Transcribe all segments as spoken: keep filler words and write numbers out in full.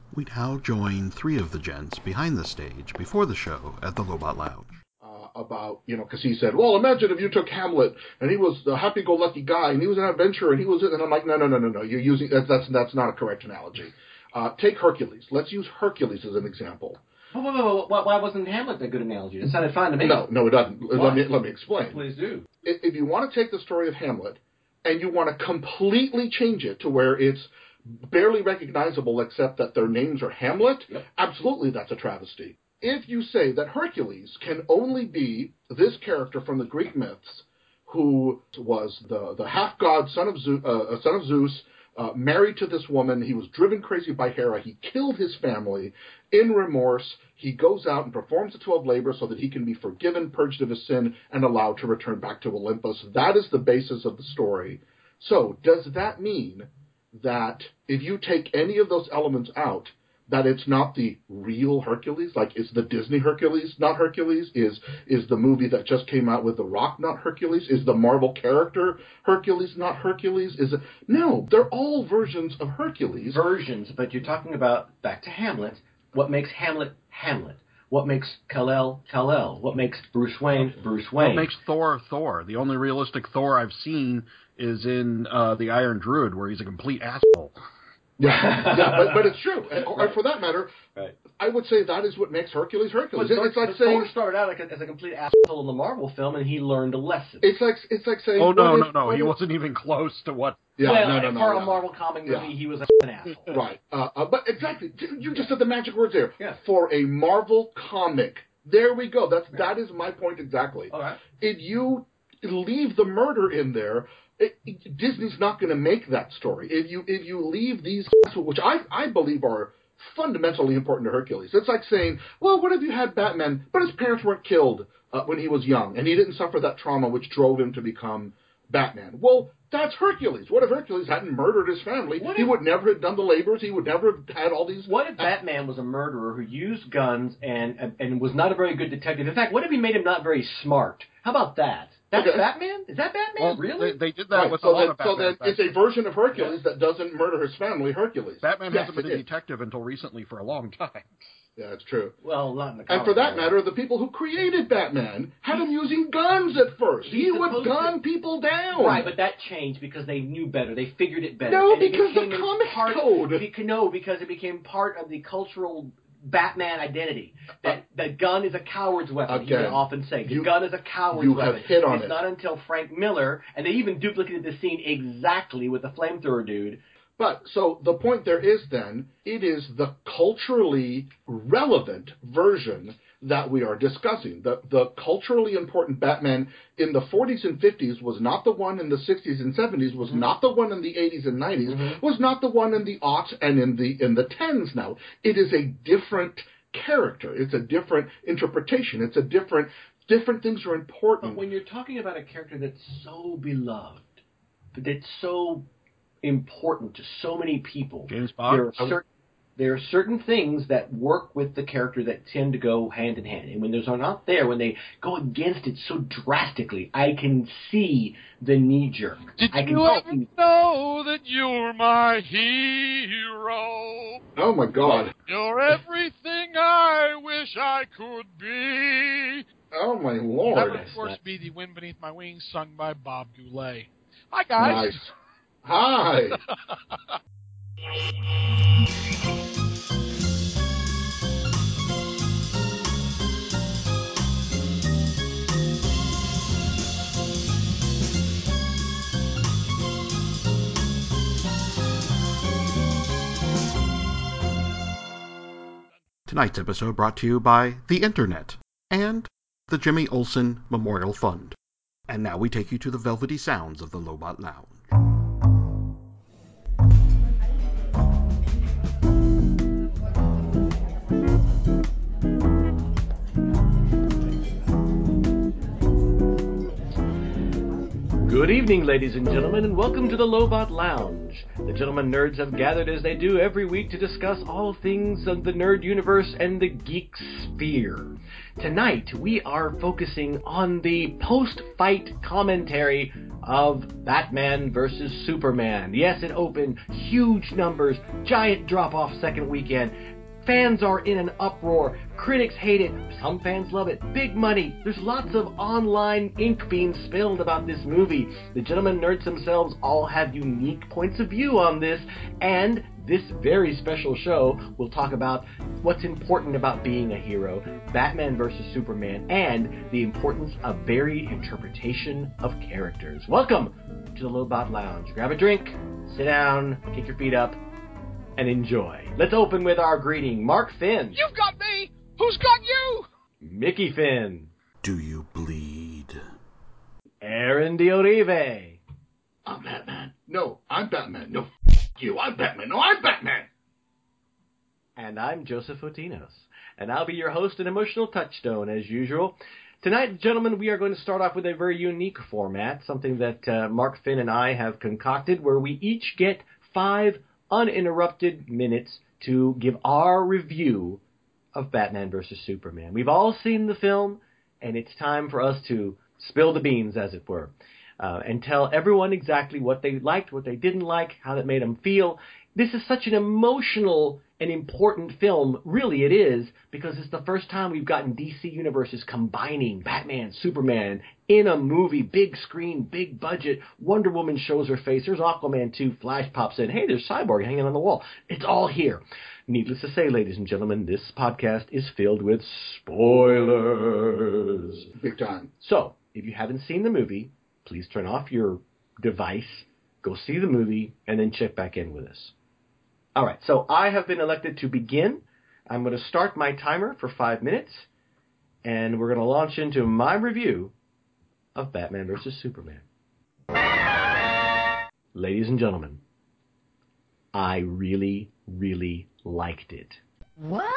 We now join three of the gents behind the stage before the show at the Lobot Lounge. Uh, about, you know, because he said, well, imagine if you took Hamlet, and he was the happy-go-lucky guy, and he was an adventurer, and he was, and I'm like, no, no, no, no, no, you're using, that's, that's, that's not a correct analogy. Uh, take Hercules. Let's use Hercules as an example. Whoa, whoa, whoa, whoa. Why wasn't Hamlet a good analogy? It sounded fine to me. No, no, it doesn't. Why? Let me, let me explain. Please do. If, if you want to take the story of Hamlet, and you want to completely change it to where it's barely recognizable except that their names are Hamlet, yep. Absolutely that's a travesty. If you say that Hercules can only be this character from the Greek myths who was the, the half-god son of, Zeus, uh, son of Zeus, uh, married to this woman, he was driven crazy by Hera, he killed his family, in remorse, he goes out and performs the twelve labors so that he can be forgiven, purged of his sin, and allowed to return back to Olympus. That is the basis of the story. So, does that mean that if you take any of those elements out, that it's not the real Hercules? Like, is the Disney Hercules not Hercules? Is is the movie that just came out with The Rock not Hercules? Is the Marvel character Hercules not Hercules? Is it? No, they're all versions of Hercules. Versions, but you're talking about, back to Hamlet, what makes Hamlet Hamlet? What makes Kal-El Kal-El? What makes Bruce Wayne Bruce Wayne? What makes Thor Thor? The only realistic Thor I've seen is in uh, The Iron Druid, where he's a complete asshole. Yeah, yeah, but, but it's true. And, or right. for that matter, right. I would say that is what makes Hercules Hercules. But it's like but saying Thor started out like a, as a complete asshole in the Marvel film, and he learned a lesson. It's like it's like saying. Oh no, if, no, no! He if, wasn't even close to what. Yeah, well, no, no, no. for yeah. a Marvel comic movie, yeah. he was an asshole. Right, uh, uh, but exactly, you just said the magic words there. Yeah. For a Marvel comic, there we go. That's yeah. that is my point exactly. All right. If you leave the murder in there, It, it, Disney's not going to make that story. If you if you leave these, which I I believe are fundamentally important to Hercules, it's like saying, well, what if you had Batman, but his parents weren't killed uh, when he was young, and he didn't suffer that trauma which drove him to become Batman? Well, that's Hercules. What if Hercules hadn't murdered his family? What he if, would never have done the labors. He would never have had all these... What if Batman was a murderer who used guns and, and and was not a very good detective? In fact, what if he made him not very smart? How about that? That's okay. Batman? Is that Batman? Well, really? They, they did that right, with so a lot then, of Batman. So then it's a version of Hercules yeah. that doesn't murder his family, Hercules. Batman yes, hasn't been a detective until recently for a long time. Yeah, that's true. Well, not in the And for that matter, the people who created Batman had him using guns at first. He's he would gun to... people down. Right, but that changed because they knew better. They figured it better. No, and because it the comic part, code. Because, no, because it became part of the cultural Batman identity. That uh, the gun is a coward's weapon, again, he would often say. The you, gun is a coward's you weapon. Have hit on it's it. not until Frank Miller, and they even duplicated the scene exactly with the flamethrower dude. But, so, the point there is then, it is the culturally relevant version that we are discussing. The the culturally important Batman in the forties and fifties was not the one in the sixties and seventies, was mm-hmm. not the one in the eighties and nineties, mm-hmm. was not the one in the aughts and in the in the tens now. It is a different character. It's a different interpretation. It's a different, different things are important. But when you're talking about a character that's so beloved, that's so important to so many people, James Bond? There are, cer- there are certain things that work with the character that tend to go hand in hand. And when those are not there, when they go against it so drastically, I can see the knee-jerk. Did I can you ever see... know that you're my hero? Oh, my God. You're everything I wish I could be. Oh, my Lord. That would, of course, be The Wind Beneath My Wings, sung by Bob Goulet. Hi, guys. Nice. Hi. Tonight's episode brought to you by the Internet and the Jimmy Olsen Memorial Fund. And now we take you to the velvety sounds of the Lobot Lounge. Good evening. evening, ladies and gentlemen, and welcome to the Lobot Lounge. The gentlemen nerds have gathered as they do every week to discuss all things of the nerd universe and the geek sphere. Tonight, we are focusing on the post-fight commentary of Batman versus Superman. Yes, it opened, huge numbers, giant drop-off second weekend. Fans are in an uproar. Critics hate it. Some fans love it. Big money. There's lots of online ink being spilled about this movie. The gentlemen nerds themselves all have unique points of view on this, and this very special show will talk about what's important about being a hero, Batman versus Superman, and the importance of varied interpretation of characters. Welcome to the Lobot Lounge. Grab a drink, sit down, kick your feet up, and enjoy. Let's open with our greeting. Mark Finn. You've got me! Who's got you? Mickey Finn. Do you bleed? Aaron DiOrive. I'm Batman. No, I'm Batman. No, f*** you. I'm Batman. No, I'm Batman. And I'm Joseph Otinos. And I'll be your host and emotional touchstone, as usual. Tonight, gentlemen, we are going to start off with a very unique format, something that uh, Mark Finn and I have concocted, where we each get five uninterrupted minutes to give our review of Batman versus Superman. We've all seen the film, and it's time for us to spill the beans, as it were, uh, and tell everyone exactly what they liked, what they didn't like, how that made them feel. This is such an emotional and important film. Really, it is, because it's the first time we've gotten D C universes combining Batman, Superman in a movie, big screen, big budget. Wonder Woman shows her face. There's Aquaman two. Flash pops in. Hey, there's Cyborg hanging on the wall. It's all here. Needless to say, ladies and gentlemen, this podcast is filled with spoilers. Big time. So, if you haven't seen the movie, please turn off your device, go see the movie, and then check back in with us. All right, so I have been elected to begin. I'm going to start my timer for five minutes, and we're going to launch into my review of Batman versus Superman. Ladies and gentlemen, I really, really liked it. What?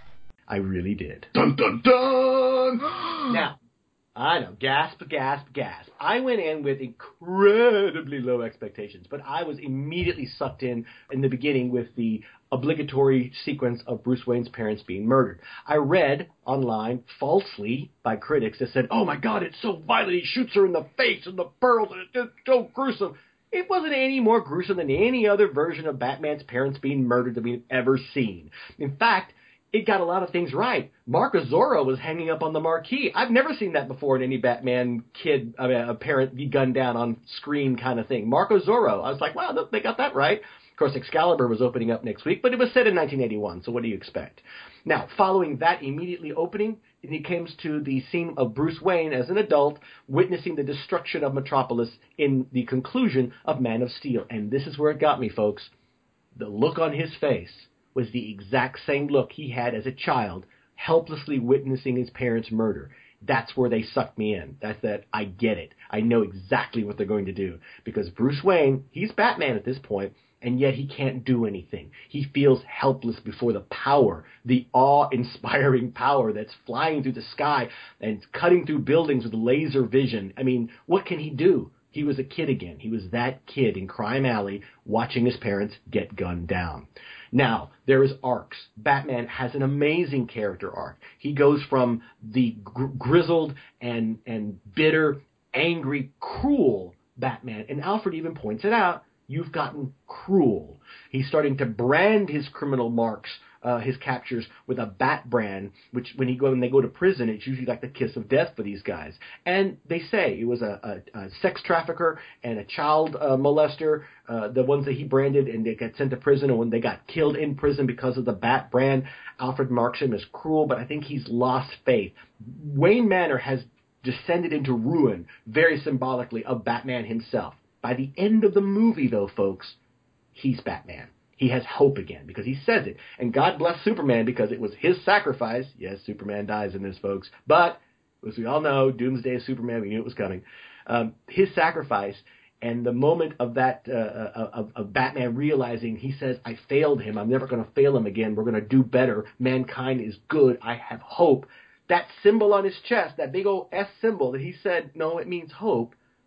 I really did. Dun, dun, dun! Now, I know, gasp, gasp, gasp. I went in with incredibly low expectations, but I was immediately sucked in in the beginning with the obligatory sequence of Bruce Wayne's parents being murdered. I read online, falsely, by critics that said, oh my God, it's so violent, he shoots her in the face and the pearls, and it's so gruesome. It wasn't any more gruesome than any other version of Batman's parents being murdered that we've ever seen. In fact, it got a lot of things right. Mark Azoro was hanging up on the marquee. I've never seen that before in any Batman kid, I mean, a parent be gunned down on screen kind of thing. Mark Azoro. I was like, wow, they got that right. Of course, Excalibur was opening up next week, but it was set in nineteen eighty-one, so what do you expect? Now, following that immediately opening, it comes to the scene of Bruce Wayne as an adult witnessing the destruction of Metropolis in the conclusion of Man of Steel. And this is where it got me, folks. The look on his face was the exact same look he had as a child, helplessly witnessing his parents' murder. That's where they sucked me in. That's that, I get it. I know exactly what they're going to do. Because Bruce Wayne, he's Batman at this point, and yet he can't do anything. He feels helpless before the power, the awe-inspiring power that's flying through the sky and cutting through buildings with laser vision. I mean, what can he do? He was a kid again. He was that kid in Crime Alley watching his parents get gunned down. Now, there is arcs. Batman has an amazing character arc. He goes from the gr- grizzled and, and bitter, angry, cruel Batman. And Alfred even points it out. You've gotten cruel. He's starting to brand his criminal marks, uh, his captures, with a bat brand, which when he go when they go to prison, it's usually like the kiss of death for these guys. And they say it was a, a, a sex trafficker and a child uh, molester, uh, the ones that he branded, and they got sent to prison, and when they got killed in prison because of the bat brand, Alfred marks him as cruel, but I think he's lost faith. Wayne Manor has descended into ruin, very symbolically, of Batman himself. By the end of the movie, though, folks, he's Batman. He has hope again because he says it. And God bless Superman because it was his sacrifice. Yes, Superman dies in this, folks. But, as we all know, Doomsday Superman, we knew it was coming. Um, his sacrifice and the moment of that, uh, of, of Batman realizing, he says, I failed him. I'm never going to fail him again. We're going to do better. Mankind is good. I have hope. That symbol on his chest, that big old S symbol that he said, no, it means hope,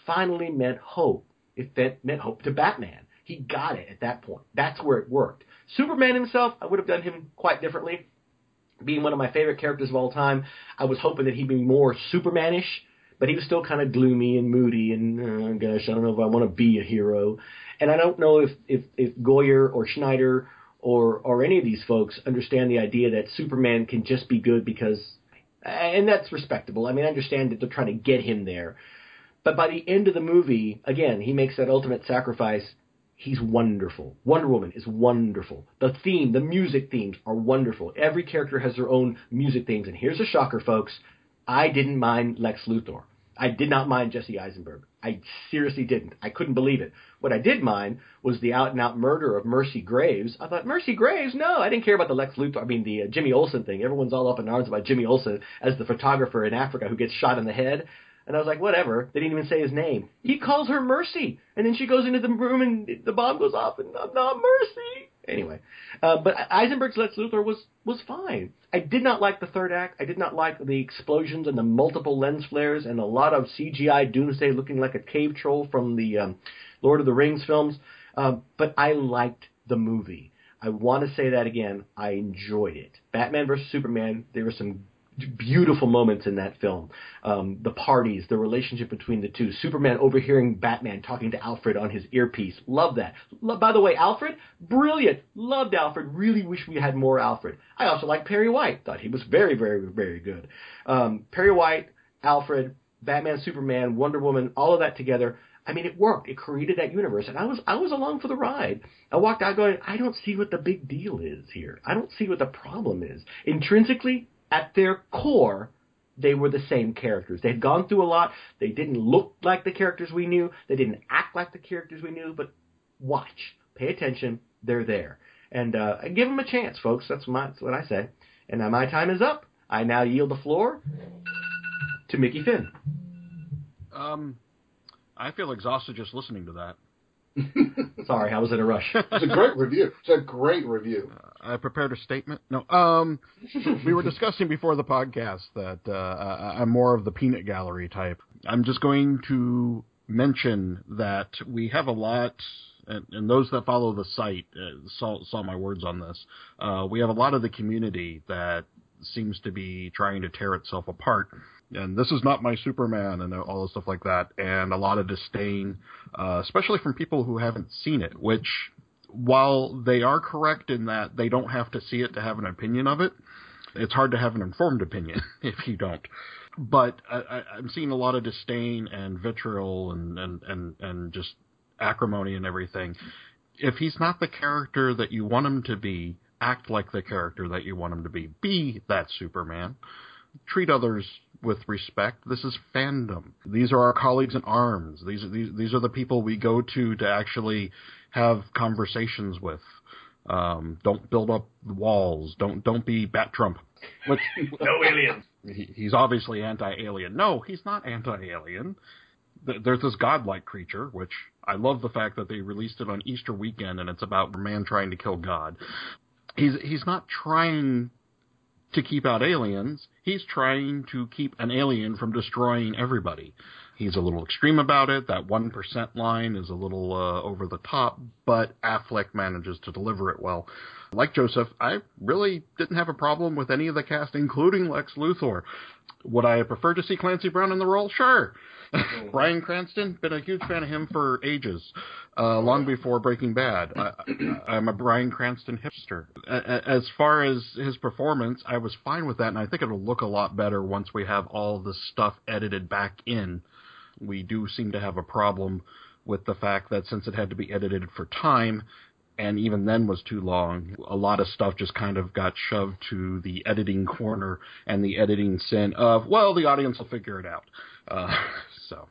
finally meant hope. It meant hope to Batman. He got it at that point. That's where it worked. Superman himself, I would have done him quite differently. Being one of my favorite characters of all time, I was hoping that he'd be more Supermanish, but he was still kind of gloomy and moody and, oh gosh, I don't know if I want to be a hero. And I don't know if, if, if Goyer or Schneider or, or any of these folks understand the idea that Superman can just be good because, and that's respectable. I mean, I understand that they're trying to get him there. But by the end of the movie, again, he makes that ultimate sacrifice. He's wonderful. Wonder Woman is wonderful. The theme, the music themes are wonderful. Every character has their own music themes. And here's a shocker, folks. I didn't mind Lex Luthor. I did not mind Jesse Eisenberg. I seriously didn't. I couldn't believe it. What I did mind was the out-and-out murder of Mercy Graves. I thought, Mercy Graves? No, I didn't care about the Lex Luthor, I mean, the uh, Jimmy Olsen thing. Everyone's all up in arms about Jimmy Olsen as the photographer in Africa who gets shot in the head. And I was like, whatever. They didn't even say his name. He calls her Mercy. And then she goes into the room and the bomb goes off and I'm not Mercy. Anyway, uh, but Eisenberg's Lex Luthor was, was fine. I did not like the third act. I did not like the explosions and the multiple lens flares and a lot of C G I Doomsday looking like a cave troll from the um, Lord of the Rings films. Uh, but I liked the movie. I want to say that again. I enjoyed it. Batman versus Superman, there were some beautiful moments in that film. Um, the parties, the relationship between the two. Superman overhearing Batman talking to Alfred on his earpiece. Love that. Lo- By the way, Alfred, brilliant. Loved Alfred. Really wish we had more Alfred. I also liked Perry White. Thought he was very, very, very good. Um, Perry White, Alfred, Batman, Superman, Wonder Woman, all of that together. I mean, it worked. It created that universe. And I was I was along for the ride. I walked out going, I don't see what the big deal is here. I don't see what the problem is. Intrinsically, at their core, they were the same characters. They had gone through a lot. They didn't look like the characters we knew. They didn't act like the characters we knew. But watch. Pay attention. They're there. And uh, give them a chance, folks. That's, my, that's what I say. And now my time is up. I now yield the floor to Mickey Finn. Um, I feel exhausted just listening to that. Sorry, I was in a rush. It's a great review. It's a great review. Uh, I prepared a statement. No, um, we were discussing before the podcast that uh, I'm more of the peanut gallery type. I'm just going to mention that we have a lot, and, and those that follow the site uh, saw, saw my words on this. Uh, we have a lot of the community that seems to be trying to tear itself apart. And this is not my Superman and all the stuff like that. And a lot of disdain, uh, especially from people who haven't seen it, which, while they are correct in that they don't have to see it to have an opinion of it, it's hard to have an informed opinion if you don't. But I, I'm seeing a lot of disdain and vitriol and, and, and, and just acrimony and everything. If he's not the character that you want him to be, act like the character that you want him to be. Be that Superman. Treat others with respect. This is fandom. These are our colleagues in arms. These are these these are the people we go to to actually have conversations with. Um, don't build up walls. Don't don't be Bat Trump. Which, no aliens. He, he's obviously anti-alien. No, he's not anti-alien. There's this godlike creature, which I love the fact that they released it on Easter weekend, and it's about a man trying to kill God. He's he's not trying to keep out aliens. He's trying to keep an alien from destroying everybody. He's a little extreme about it. That one percent line is a little uh, over the top, but Affleck manages to deliver it well. Like Joseph, I really didn't have a problem with any of the cast, including Lex Luthor. Would I have preferred to see Clancy Brown in the role? Sure. Bryan Cranston, been a huge fan of him for ages, uh, long before Breaking Bad. I, I'm a Bryan Cranston hipster. As far as his performance, I was fine with that, and I think it'll look a lot better once we have all the stuff edited back in. We do seem to have a problem with the fact that since it had to be edited for time, and even then was too long, a lot of stuff just kind of got shoved to the editing corner and the editing sin of, well, the audience will figure it out. Uh, so,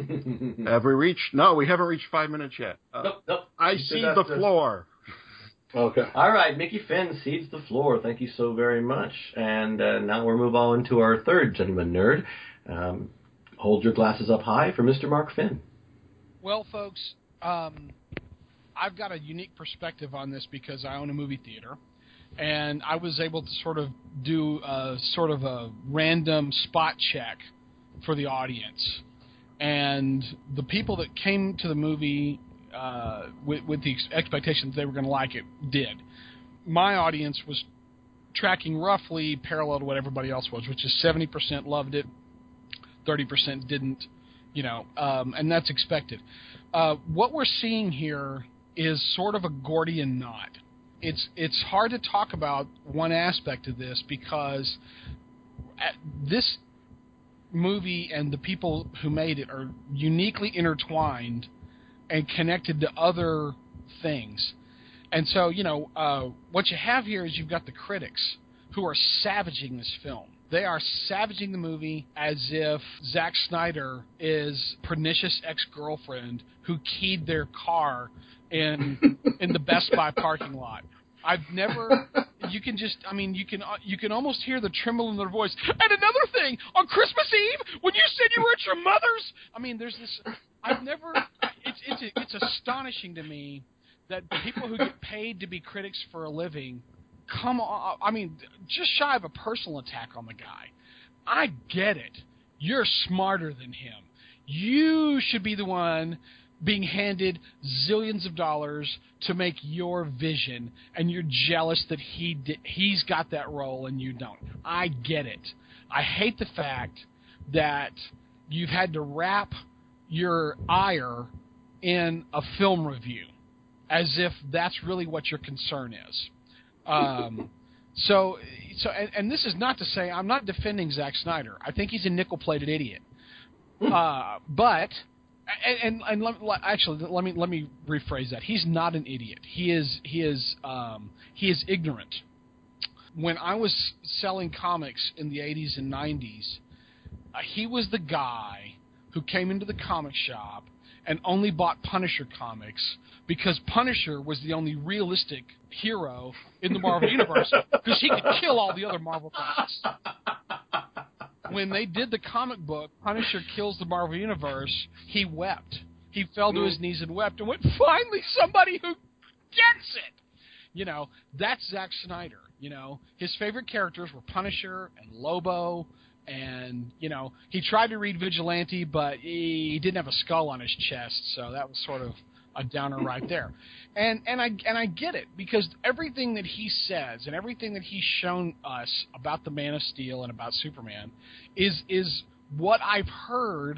have we reached? No, we haven't reached five minutes yet. Uh, nope, nope. I cede the floor. Okay. All right, Mickey Finn cedes the floor. Thank you so very much. And uh, now we'll move on to our third gentleman nerd. Um, hold your glasses up high for Mister Mark Finn. Well, folks, um, I've got a unique perspective on this because I own a movie theater. And I was able to sort of do a, sort of a random spot check for the audience. and the people that came to the movie uh, with, with the expectations they were going to like it did. My audience was tracking roughly parallel to what everybody else was, which is seventy percent loved it, thirty percent didn't, you know, um, and that's expected. Uh, what we're seeing here is sort of a Gordian knot. It's it's hard to talk about one aspect of this because this movie and the people who made it are uniquely intertwined and connected to other things. And so, you know, uh, what you have here is you've got the critics who are savaging this film. They are savaging the movie as if Zack Snyder is pernicious ex-girlfriend who keyed their car in in the Best Buy parking lot. I've never. You can just. I mean, you can. You can almost hear the tremble in their voice. And another thing, on Christmas Eve, when you said you were at your mother's. I mean, there's this. I've never. It's it's it's astonishing to me that people who get paid to be critics for a living. Come on, I mean, just shy of a personal attack on the guy. I get it. You're smarter than him. You should be the one being handed zillions of dollars to make your vision, and you're jealous that he di- he's got that role and you don't. I get it. I hate the fact that you've had to wrap your ire in a film review as if that's really what your concern is. Um, so, so, and, and this is not to say I'm not defending Zack Snyder. I think he's a nickel-plated idiot. Uh, but, and, and, and let, actually, let me let me rephrase that. He's not an idiot. He is he is um, he is ignorant. When I was selling comics in the eighties and nineties, uh, he was the guy who came into the comic shop and only bought Punisher comics because Punisher was the only realistic hero in the Marvel Universe because he could kill all the other Marvel comics. When they did the comic book, Punisher kills the Marvel Universe, he wept. He fell to his knees and wept and went, finally somebody who gets it! You know, that's Zack Snyder. You know, his favorite characters were Punisher and Lobo. And, you know, he tried to read Vigilante, but he didn't have a skull on his chest, so that was sort of a downer right there. And and I and I get it, because everything that he says and everything that he's shown us about the Man of Steel and about Superman is is what I've heard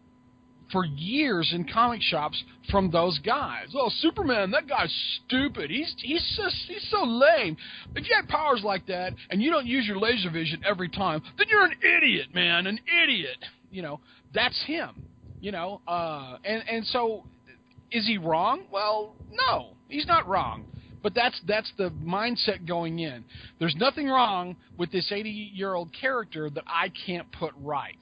for years in comic shops from those guys. Oh, Superman, that guy's stupid. He's he's so, he's so lame. If you had powers like that and you don't use your laser vision every time, then you're an idiot, man, an idiot. You know, that's him. You know, uh, and and so is he wrong? Well, no, he's not wrong. But that's that's the mindset going in. There's nothing wrong with this eighty-year-old character that I can't put right.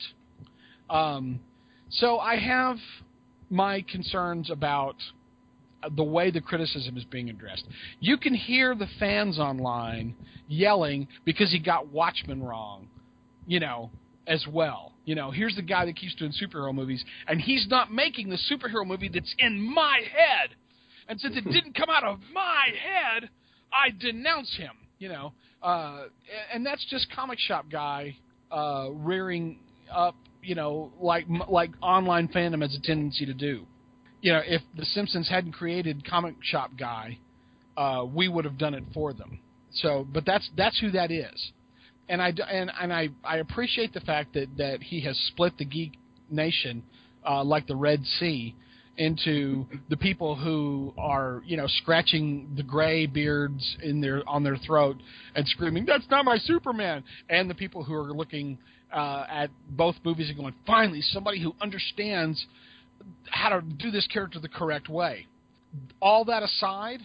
Um. So I have my concerns about the way the criticism is being addressed. You can hear the fans online yelling because he got Watchmen wrong, you know, as well. You know, here's the guy that keeps doing superhero movies, and he's not making the superhero movie that's in my head. And since it didn't come out of my head, I denounce him, you know. Uh, and that's just comic shop guy uh, rearing up, you know, like like online fandom has a tendency to do. You know, if The Simpsons hadn't created Comic Shop Guy, uh, we would have done it for them. So, but that's that's who that is, and I and and I, I appreciate the fact that, that he has split the geek nation uh, like the Red Sea into the people who are, you know, scratching the gray beards in their on their throat and screaming, "That's not my Superman!" and the people who are looking Uh, at both movies and going, finally, somebody who understands how to do this character the correct way. All that aside,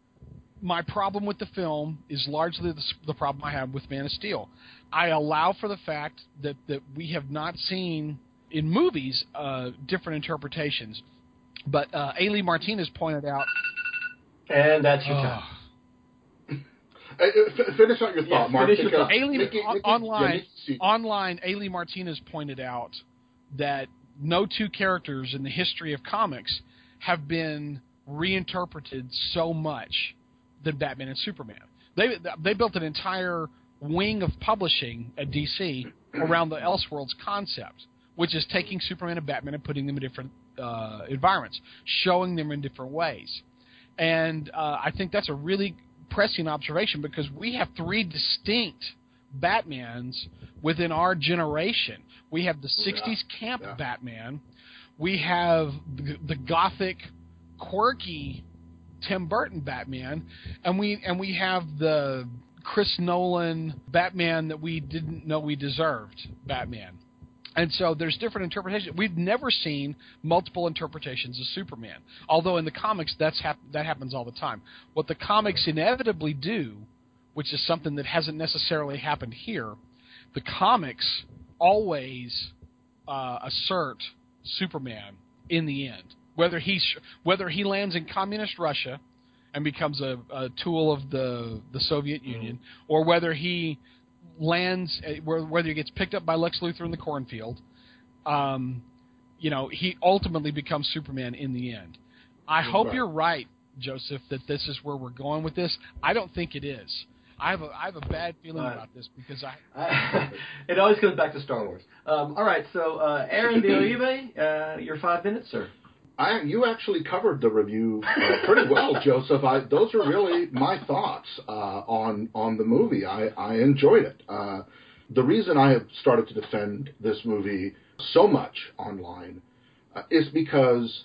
my problem with the film is largely the, the problem I have with Man of Steel. I allow for the fact that, that we have not seen in movies uh, different interpretations. But uh, Ailey Martinez pointed out... And that's your oh, time. Uh, f- finish out your thought, Yeah, Mark. finish your because thought. Ailey, Nikki- on- Nikki- online, yeah, online, Ailey Martinez pointed out that no two characters in the history of comics have been reinterpreted so much than Batman and Superman. They they built an entire wing of publishing at D C around the Elseworlds concept, which is taking Superman and Batman and putting them in different uh, environments, showing them in different ways. And uh, I think that's a really pressing observation because we have three distinct Batmans within our generation. We have the sixties yeah. camp yeah. Batman. We have the, the gothic, quirky Tim Burton Batman, and we and we have the Chris Nolan Batman that we didn't know we deserved Batman. And so there's different interpretations. We've never seen multiple interpretations of Superman, although in the comics that's hap- that happens all the time. What the comics inevitably do, which is something that hasn't necessarily happened here, the comics always uh, assert Superman in the end. Whether he sh- whether he lands in communist Russia and becomes a, a tool of the the Soviet Union, mm-hmm. or whether he lands, whether he gets picked up by Lex Luthor in the cornfield, um, you know, he ultimately becomes Superman in the end. I hope right. you're right, Joseph, that this is where we're going with this. I don't think it is. I have a I have a bad feeling uh, about this because I. I it always comes back to Star Wars. Um, all right, so uh, Aaron DeOlive, uh, your five minutes, sir. I, you actually covered the review uh, pretty well, Joseph. I, those are really my thoughts uh, on on the movie. I, I enjoyed it. Uh, the reason I have started to defend this movie so much online uh, is because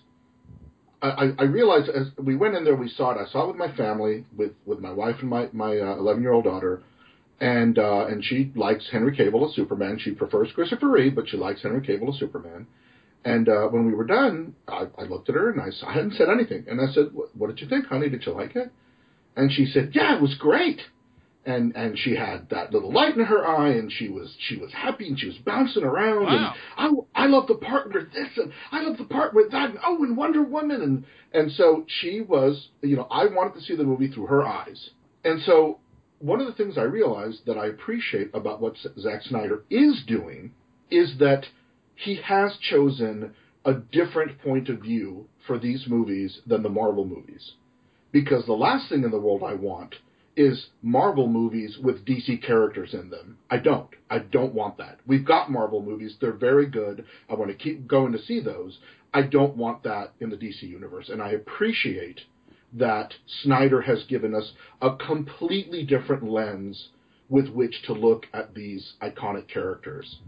I, I realized as we went in there, we saw it. I saw it with my family, with, with my wife and my my uh, eleven-year-old daughter, and uh, and she likes Henry Cavill as Superman. She prefers Christopher Reeve, but she likes Henry Cavill as Superman. And uh, when we were done, I, I looked at her and I, I hadn't said anything. And I said, what, what did you think, honey? Did you like it? And she said, yeah, it was great. And and she had that little light in her eye, and she was she was happy, and she was bouncing around. Wow. And I, I love the part where this, and I love the part with that, and oh, and Wonder Woman. And, and so she was, you know, I wanted to see the movie through her eyes. And so one of the things I realized that I appreciate about what Zack Snyder is doing is that he has chosen a different point of view for these movies than the Marvel movies. Because the last thing in the world I want is Marvel movies with D C characters in them. I don't. I don't want that. We've got Marvel movies. They're very good. I want to keep going to see those. I don't want that in the D C universe. And I appreciate that Snyder has given us a completely different lens with which to look at these iconic characters.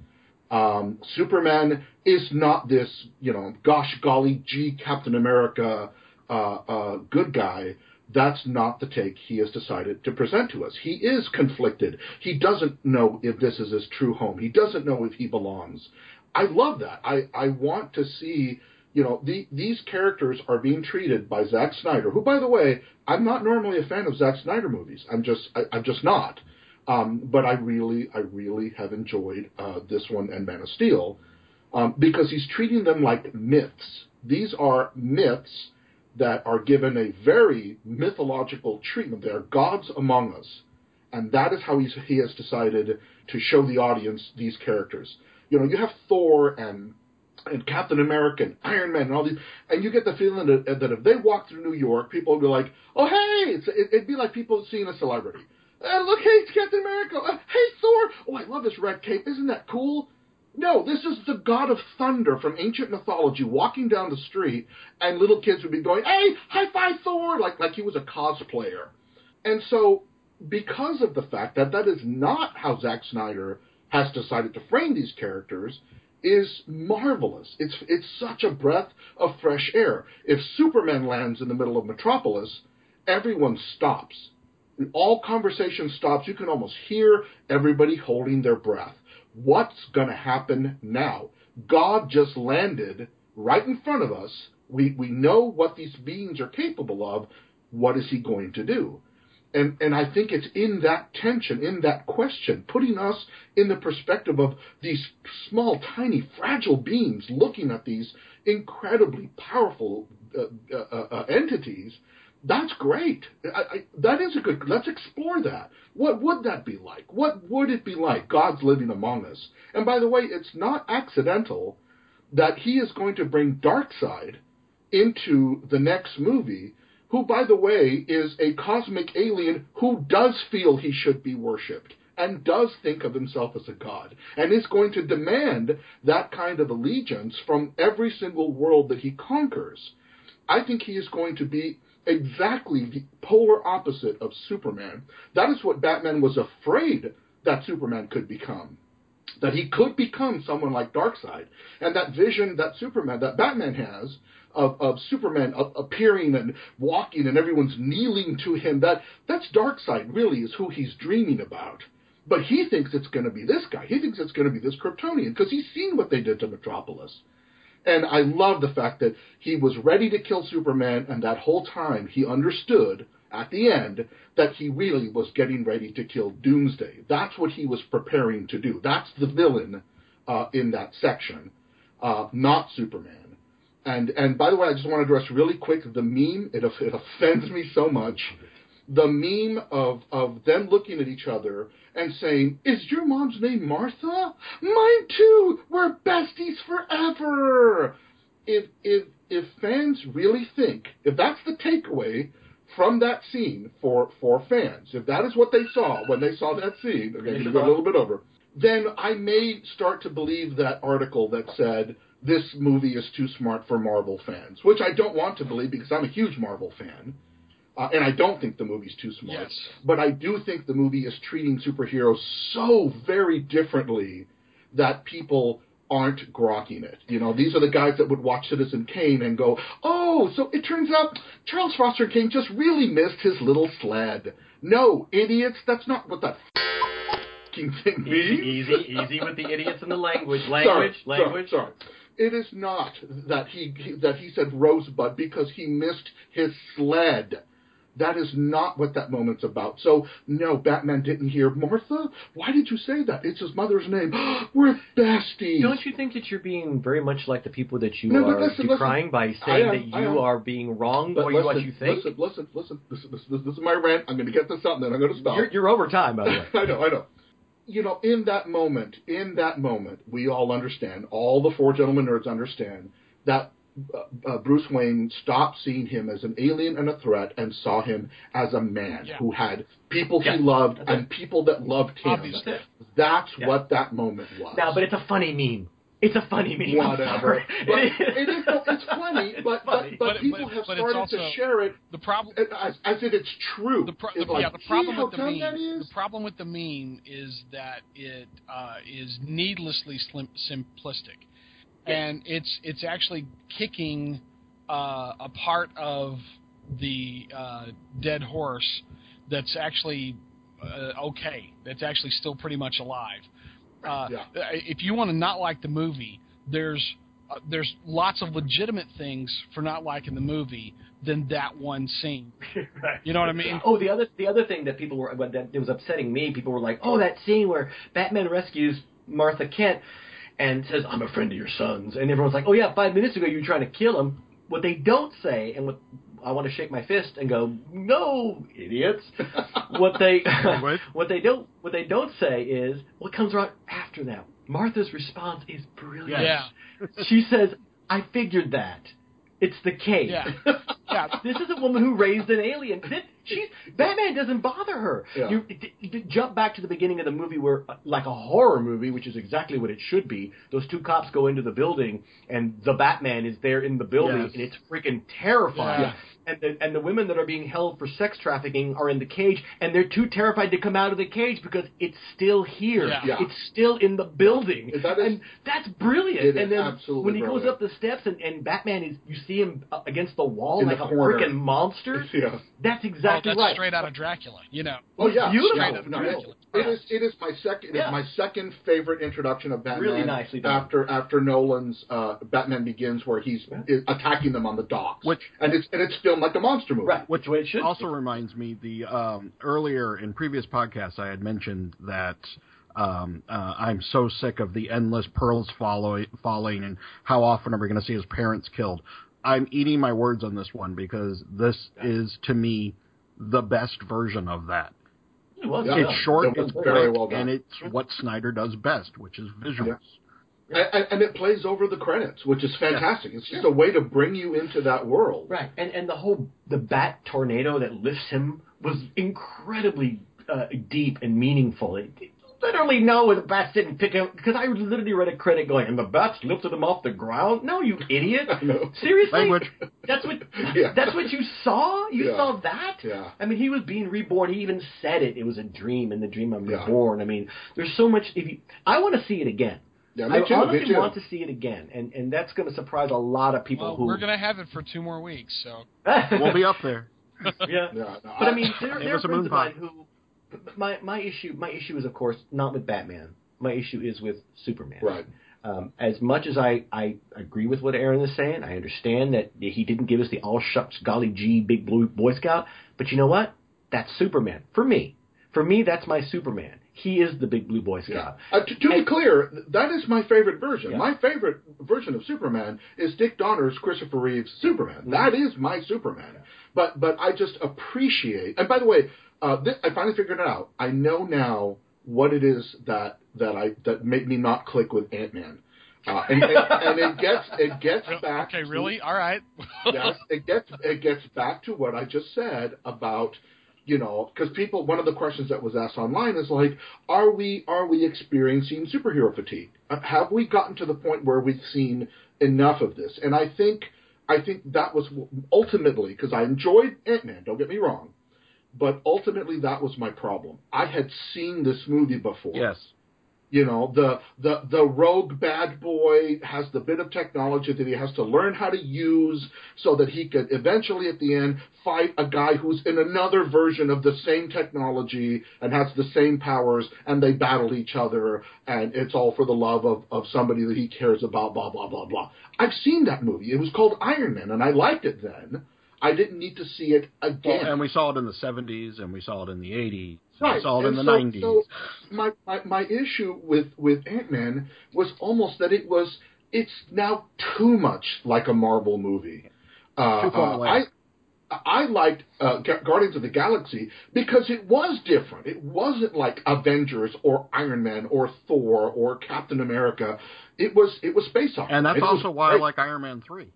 Um, Superman is not this, you know, gosh golly gee Captain America uh, uh, good guy. That's not the take he has decided to present to us. He is conflicted. He doesn't know if this is his true home. He doesn't know if he belongs. I love that. I, I want to see, you know, the, these characters are being treated by Zack Snyder, who, by the way, I'm not normally a fan of Zack Snyder movies. I'm just, I, I'm just not. Um, but I really, I really have enjoyed uh, this one and Man of Steel um, because he's treating them like myths. These are myths that are given a very mythological treatment. They are gods among us, and that is how he's, he has decided to show the audience these characters. You know, you have Thor and and Captain America and Iron Man and all these, and you get the feeling that, that if they walk through New York, people will be like, "Oh, hey!" It's, it, it'd be like people seeing a celebrity. Uh, look, hey, it's Captain America. Uh, hey, Thor. Oh, I love his red cape. Isn't that cool? No, this is the god of thunder from ancient mythology walking down the street, and little kids would be going, hey, high five Thor, like, like he was a cosplayer. And so, because of the fact that that is not how Zack Snyder has decided to frame these characters, is marvelous. It's, it's such a breath of fresh air. If Superman lands in the middle of Metropolis, everyone stops. All conversation stops. You can almost hear everybody holding their breath. What's going to happen now? God just landed right in front of us. We we know what these beings are capable of. What is he going to do? And and I think it's in that tension, in that question, putting us in the perspective of these small, tiny, fragile beings looking at these incredibly powerful uh, uh, uh, entities. That's great. I, I, that is a good... Let's explore that. What would that be like? What would it be like, God's living among us? And by the way, it's not accidental that he is going to bring Darkseid into the next movie, who, by the way, is a cosmic alien who does feel he should be worshipped. and does think of himself as a god, and is going to demand that kind of allegiance from every single world that he conquers. I think he is going to be exactly the polar opposite of Superman. That is what Batman was afraid that Superman could become. That he could become someone like Darkseid. And that vision that Superman, that Batman has of, of Superman appearing and walking and everyone's kneeling to him, that that's Darkseid really is who he's dreaming about. But he thinks it's going to be this guy. He thinks it's going to be this Kryptonian because he's seen what they did to Metropolis. And I love the fact that he was ready to kill Superman, and that whole time he understood at the end that he really was getting ready to kill Doomsday. That's what he was preparing to do. That's the villain uh, in that section, uh, not Superman. And and by the way, I just want to address really quick the meme. It, it offends me so much. The meme of, of them looking at each other and saying, "Is your mom's name Martha? Mine too. We're besties forever." If if if fans really think, if that's the takeaway from that scene for, for fans, if that is what they saw when they saw that scene, okay, I'm going to go a little bit over, then I may start to believe that article that said this movie is too smart for Marvel fans, which I don't want to believe because I'm a huge Marvel fan. Uh, and I don't think the movie's too smart. Yes. But I do think the movie is treating superheroes so very differently that people aren't grokking it. You know, these are the guys that would watch Citizen Kane and go, "Oh, so it turns out Charles Foster Kane just really missed his little sled." No, idiots, that's not what that f***ing thing means. Easy, easy, easy with the idiots and the language. Language, sorry, language. Sorry, sorry. It is not that he, he that he said Rosebud because he missed his sled. That is not what that moment's about. So, no, Batman didn't hear, "Martha, why did you say that? It's his mother's name. We're besties." Don't you think that you're being very much like the people that you No, are listen, decrying listen. by I saying am, that I you am. are being wrong But or listen, what you think? Listen, listen, listen. This, this, this, this is my rant. I'm going to get this out, and then I'm going to stop. You're, you're over time, by the way. I know, I know. You know, in that moment, in that moment, we all understand, all the four gentlemen nerds understand, that uh, uh, Bruce Wayne stopped seeing him as an alien and a threat and saw him as a man Yeah. who had people Yeah. he loved That's and it. people that loved him. Obviously. That's Yeah. what that moment was. Now, but it's a funny meme. It's a funny meme. Whatever. But it is, no, it's funny, It's but, funny. but, but But- people but- have but it's started also- to share it The problem. as, as if it's true. The, pro- It's the, like, yeah, the "See problem how with the dumb meme. that is?" The problem with the meme is that it uh, is needlessly slim, simplistic, and it's it's actually kicking uh, a part of the uh, dead horse that's actually uh, okay. That's actually still pretty much alive. Uh, Yeah. If you want to not like the movie, there's uh, there's lots of legitimate things for not liking the movie than that one scene. Right. You know what I mean? Oh, the other the other thing that people were what that it was upsetting me. People were like, "Oh, that scene where Batman rescues Martha Kent and says, 'I'm a friend of your son's,' and everyone's like, 'Oh yeah, five minutes ago you were trying to kill him.'" What they don't say, and what I want to shake my fist and go, "No, idiots!" what they what they don't what they don't say is what comes right after that. Martha's response is brilliant. Yeah. She says, "I figured that. It's the cave." Yeah. Yeah. This is a woman who raised an alien. This, she's, Batman doesn't bother her. Yeah. You, d- d- jump back to the beginning of the movie where, uh, like a horror movie, which is exactly what it should be, those two cops go into the building and the Batman is there in the building Yes. and it's freaking terrifying. Yeah. And the, and the women that are being held for sex trafficking are in the cage and they're too terrified to come out of the cage because it's still here. Yeah. Yeah. It's still in the building. That is- and that's brilliant. It is and then absolutely when he goes brilliant. up the steps and, and Batman is, you see him uh, against the wall In like the a corner. freaking monster. Yeah. That's Oh, exactly that's right. straight out of Dracula. You know. Oh yeah, Beautiful. No, Straight out of no, Dracula. it is. It is my second. It Yeah. is my second favorite introduction of Batman. Really nicely done. After after Nolan's uh, Batman Begins, where he's Yeah. is attacking them on the docks, Which- and it's and it's filmed like a monster movie. Right. Which the way it should also be. reminds me, the um, earlier in previous podcasts, I had mentioned that um, uh, I'm so sick of the endless pearls follow, falling and how often are we going to see his parents killed. I'm eating my words on this one because this is, to me, the best version of that. It was, Yeah. It's short, It was it's very quick, well done. and it's what Snyder does best, which is visuals. And, and it plays over the credits, which is fantastic. It's just a way to bring you into that world. Right. And and the whole the bat tornado that lifts him was incredibly uh, deep and meaningful. It, it, literally, no, the bats didn't pick him, because I literally read a critic going, and the bats lifted him off the ground? No, you idiot. Seriously? Language. That's what Yeah. That's what you saw? You Yeah. saw that? Yeah. I mean, he was being reborn. He even said it. It was a dream, in the dream I'm Yeah. reborn. I mean, there's so much. If you, I want to see it again. Yeah, me I too, honestly me too. want to see it again, and, and that's going to surprise a lot of people Well, who... we're going to have it for two more weeks, so. We'll be up there. Yeah. Yeah, no, But I mean, there, Give there are us a friends moon of pie. mine who... My, my issue my issue is, of course, not with Batman. My issue is with Superman. Right. Um, as much as I, I agree with what Aaron is saying, I understand that he didn't give us the all shucks, golly gee, big blue Boy Scout. But you know what? That's Superman. For me. For me, that's my Superman. He is the big blue Boy Scout. Yeah. Uh, to to And- be clear, that is my favorite version. Yeah. My favorite version of Superman is Dick Donner's Christopher Reeve's Superman. Mm-hmm. That is my Superman. But but I just appreciate. And by the way, uh, this, I finally figured it out. I know now what it is that that I that made me not click with Ant-Man. Uh, and, and, and it gets it gets back. Okay, to- really? All right. yes, it gets it gets back to what I just said about, you know, because people, one of the questions that was asked online is like, are we are we experiencing superhero fatigue? Uh, have we gotten to the point where we've seen enough of this? And I think I think that was ultimately, because I enjoyed Ant-Man, don't get me wrong, but ultimately that was my problem. I had seen this movie before. Yes. You know, the, the the rogue bad boy has the bit of technology that he has to learn how to use so that he could eventually at the end fight a guy who's in another version of the same technology and has the same powers, and they battle each other, and it's all for the love of, of somebody that he cares about, blah, blah, blah, blah. I've seen that movie. It was called Iron Man, and I liked it then. I didn't need to see it again. Well, and we saw it in the seventies, and we saw it in the eighties. Right. We saw it in And the so, nineties. So my, my, my issue with, with Ant-Man was almost that it was, it's now too much like a Marvel movie. Uh, Too uh, formulaic. I, I liked uh, Gu- Guardians of the Galaxy because it was different. It wasn't like Avengers or Iron Man or Thor or Captain America. It was, it was space opera. And that's It was also why I great. like Iron Man three.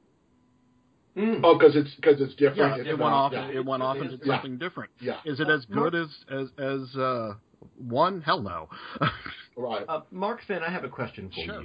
Mm. Oh, because it's, cause it's different. Yeah, It's it about- went off. yeah. It went off It into is. Yeah. something different. Yeah. Is it as good as as as uh, one? Hell no. Right. Uh, Mark Finn, I have a question for Sure. you.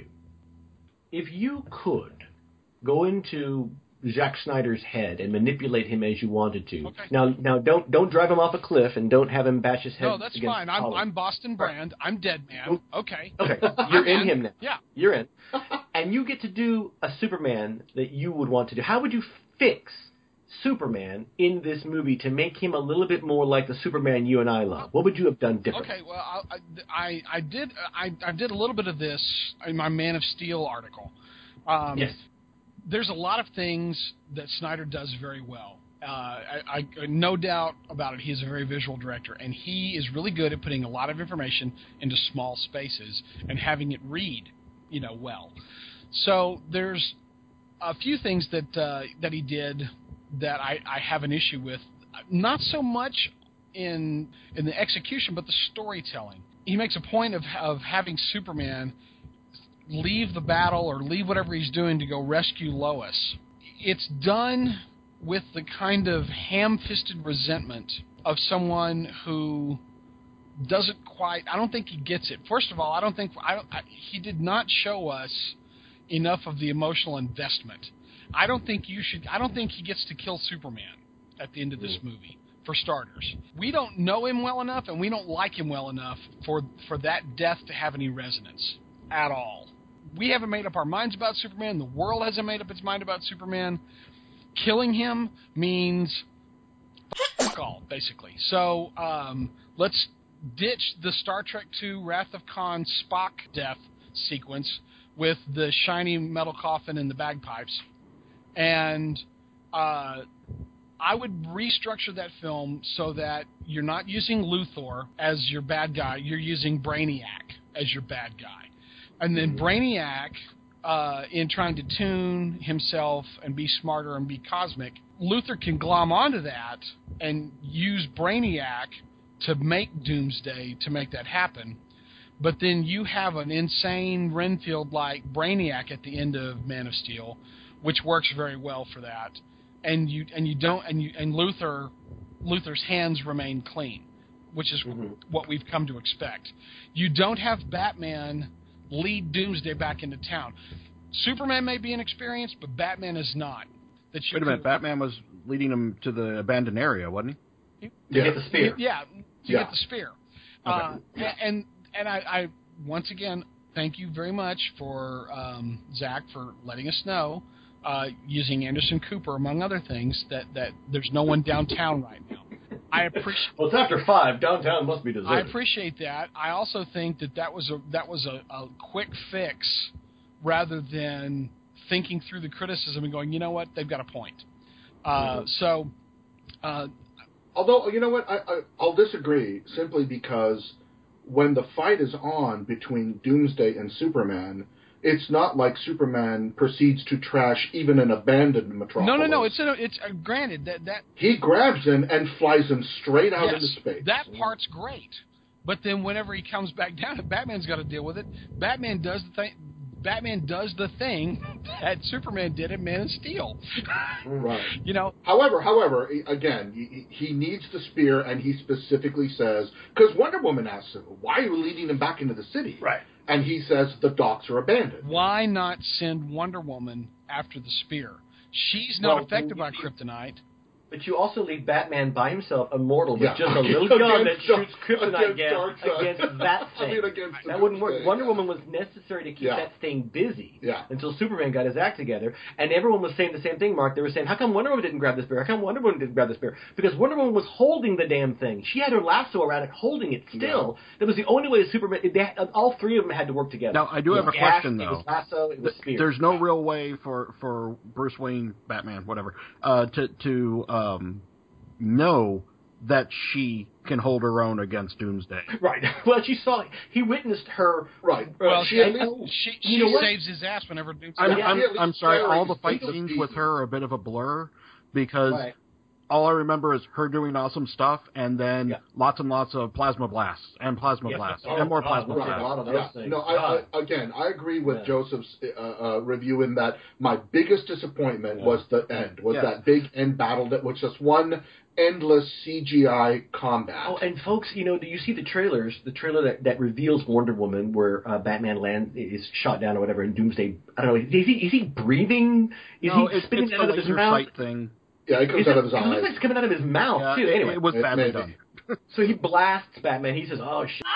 If you could go into Zack Snyder's head and manipulate him as you wanted to, Okay. now now don't don't drive him off a cliff and don't have him bash his head. No, that's against fine. the I'm, column. I'm Boston Brand. I'm Dead Man. Okay. Okay, you're in And- him now. Yeah. You're in. And you get to do a Superman that you would want to do. How would you fix Superman in this movie to make him a little bit more like the Superman you and I love? What would you have done differently? Okay. Well, I, I, I did I, I did a little bit of this in my Man of Steel article. Um, Yes. There's a lot of things that Snyder does very well. Uh, I, I no doubt about it. He's a very visual director, and he is really good at putting a lot of information into small spaces and having it read, you know, well. So there's a few things that uh, that he did that I, I have an issue with. Not so much in in the execution, but the storytelling. He makes a point of of having Superman leave the battle or leave whatever he's doing to go rescue Lois. It's done with the kind of ham-fisted resentment of someone who doesn't quite. I don't think he gets it. First of all, I don't think I don't, I, he did not show us enough of the emotional investment. I don't think you should. I don't think he gets to kill Superman at the end of this movie. For starters, we don't know him well enough, and we don't like him well enough for for that death to have any resonance at all. We haven't made up our minds about Superman. The world hasn't made up its mind about Superman. Killing him means fuck all, basically. So um, let's ditch the Star Trek two Wrath of Khan Spock death sequence with the shiny metal coffin and the bagpipes. And uh, I would restructure that film so that you're not using Luthor as your bad guy. You're using Brainiac as your bad guy. And then Brainiac, uh, in trying to tune himself and be smarter and be cosmic, Luthor can glom onto that and use Brainiac to make Doomsday to make that happen. But then you have an insane Renfield-like Brainiac at the end of Man of Steel, which works very well for that. And you and you don't and you and Luthor, Luthor's hands remain clean. which is Mm-hmm. what we've come to expect. You don't have Batman lead Doomsday back into town. Superman may be inexperienced, but Batman is not. That you Wait a minute, could- Batman was leading him to the abandoned area, wasn't he? To Yeah. get the spear. Yeah, to Yeah. get the spear. Okay. Uh, Yeah. And and I, I once again thank you very much for um, Zach for letting us know, uh, using Anderson Cooper among other things, that, that there's no one downtown right now. I appreciate. Well, it's after five. Downtown must be deserted. I appreciate that. I also think that that was a that was a, a quick fix, rather than thinking through the criticism and going, you know what, they've got a point. Uh, so. Uh, Although, you know what, I, I, I'll disagree simply because when the fight is on between Doomsday and Superman, it's not like Superman proceeds to trash even an abandoned metropolis. no, no, no. It's a, it's a, granted that that He grabs him and flies him straight out yes, into space. that part's great. But then whenever he comes back down, Batman's got to deal with it. Batman does the thing. Batman does the thing that Superman did in Man of Steel. Right. You know. However, however, again, he, he needs the spear, and he specifically says, because Wonder Woman asks him, why are you leading him back into the city? Right. And he says, the docks are abandoned. Why not send Wonder Woman after the spear? She's not Well, affected you- by kryptonite. But you also leave Batman by himself, immortal, with Yeah. just a little gun that Against shoots Dark- kryptonite against gas Darkseid. against that I thing. mean, against the That wouldn't work. Doomsday, Wonder yeah. Woman was necessary to keep Yeah. that thing busy Yeah. until Superman got his act together. And everyone was saying the same thing, Mark. They were saying, how come Wonder Woman didn't grab the spear? How come Wonder Woman didn't grab the spear? Because Wonder Woman was holding the damn thing. She had her lasso around it, holding it still. That was the only way Superman... They had, all three of them had to work together. Now, I do It have was a gas, question, It was though. lasso, it was Th- spear. There's no real way for, for Bruce Wayne, Batman, whatever, uh, to to um, know that she can hold her own against Doomsday. Right. Well, she saw... He witnessed her... Right. Well, she she, at least- she, You she know what? saves his ass whenever Doomsday. I'm, Yeah, I'm, he at least I'm sorry, all the fight carries scenes the with her are a bit of a blur, because Right. all I remember is her doing awesome stuff, and then Yeah. lots and lots of plasma blasts, and plasma Yes. blasts, Oh, and more God, plasma right. blasts. A lot of those Yeah. things. No, I, God. I, again, I agree with Yeah. Joseph's uh, uh, review in that my biggest disappointment Yeah. was the end, was Yes. that big end battle that was just one endless C G I combat. Oh, and folks, you know, do you see the trailers? The trailer that, that reveals Wonder Woman, where uh, Batman lands, is shot down or whatever, and Doomsday. I don't know. Is he is he breathing? Is No, he it's, spitting it's out the of his laser mouth? sight thing. yeah, it comes Is out it, of his it eyes. looks like it's coming out of his mouth Yeah, too. it, Anyway, it was It- badly maybe. done. so he blasts Batman. He says, "Oh shit."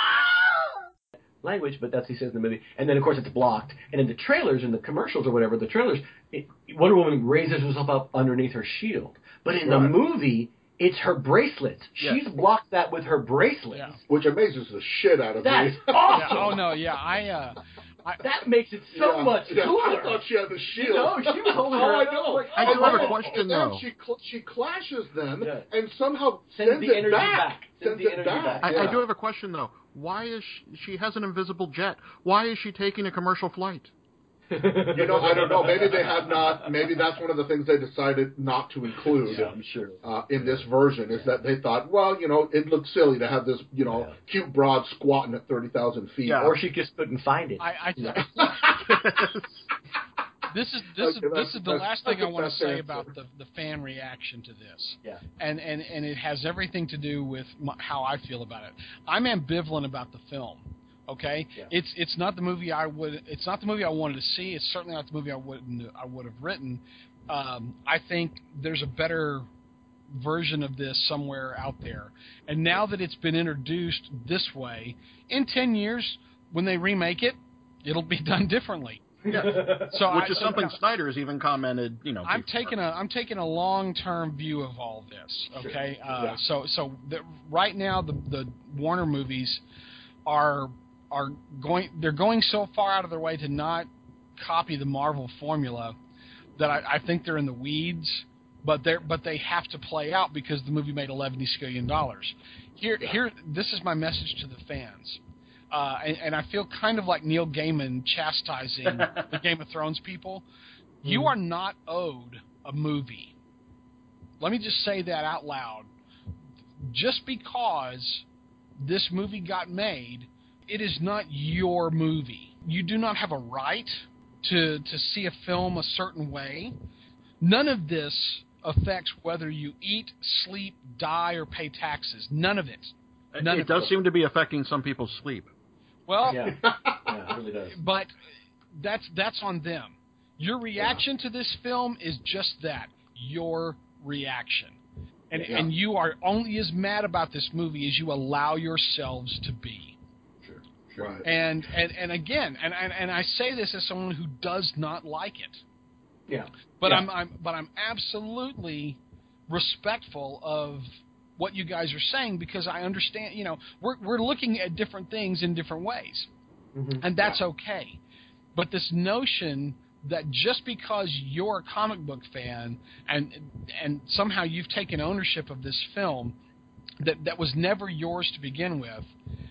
Language, but that's what he says in the movie. And then, of course, it's blocked. And in the trailers, in the commercials or whatever, the trailers, it, Wonder Woman raises herself up underneath her shield. But in the Right. movie, it's her bracelets. Yeah. She's blocked that with her bracelets. Yeah. Which amazes the shit out of That's me. Yeah, awesome. oh no, yeah, I, uh, I That makes it so Yeah, much yeah, cooler. I thought she had the shield. No, she was holding oh, her I up. know. Like, I And do have a then- question, and then though. She, cl- she clashes them Yeah. and somehow Sends sends, the it energy back. back. Sends Sends the it energy back. back. I, yeah. I do have a question, though. Why is she, she has an invisible jet? Why is she taking a commercial flight? You know, I don't know. Maybe they had not. Maybe that's one of the things they decided not to include. Yeah, I'm sure. Uh, in this version is that they thought, well, you know, it looks silly to have this, you know, Yeah. cute broad squatting at thirty thousand feet. Yeah. Or she just couldn't find it. I, I this is this is Okay, this that's- is the that's- last that's thing I the want to best say answer. about the the fan reaction to this. Yeah. And and and it has everything to do with my, how I feel about it. I'm ambivalent about the film. Okay, Yeah. it's it's not the movie I would. It's not the movie I wanted to see. It's certainly not the movie I wouldn't. I would have written. Um, I think there's a better version of this somewhere out there. And now that it's been introduced this way, in ten years when they remake it, it'll be done differently. So Which I, is something so Snyder's even commented, you know. I'm before. taking a I'm taking a long term view of all this. Okay, Sure. uh, Yeah. so so the, right now the the Warner movies are are going they're going so far out of their way to not copy the Marvel formula that I, I think they're in the weeds. But they but they have to play out because the movie made eleven skillion dollars. Here here this is my message to the fans. Uh, and, and I feel kind of like Neil Gaiman chastising the Game of Thrones people. You are not owed a movie. Let me just say that out loud. Just because this movie got made, it is not your movie. You do not have a right to to see a film a certain way. None of this affects whether you eat, sleep, die, or pay taxes. None of it. None it of does them. seem to be affecting some people's sleep. Well, Yeah, yeah, it really does. but that's that's on them. Your reaction yeah. to this film is just that, your reaction. And yeah. and you are only as mad about this movie as you allow yourselves to be. Sure, sure. Right. And, and and again, and, and, and I say this as someone who does not like it. Yeah. But yeah. I'm, I'm but I'm absolutely respectful of what you guys are saying, because I understand, you know, we're we're looking at different things in different ways. Mm-hmm. And that's yeah. okay. But this notion that just because you're a comic book fan and and somehow you've taken ownership of this film that, that was never yours to begin with,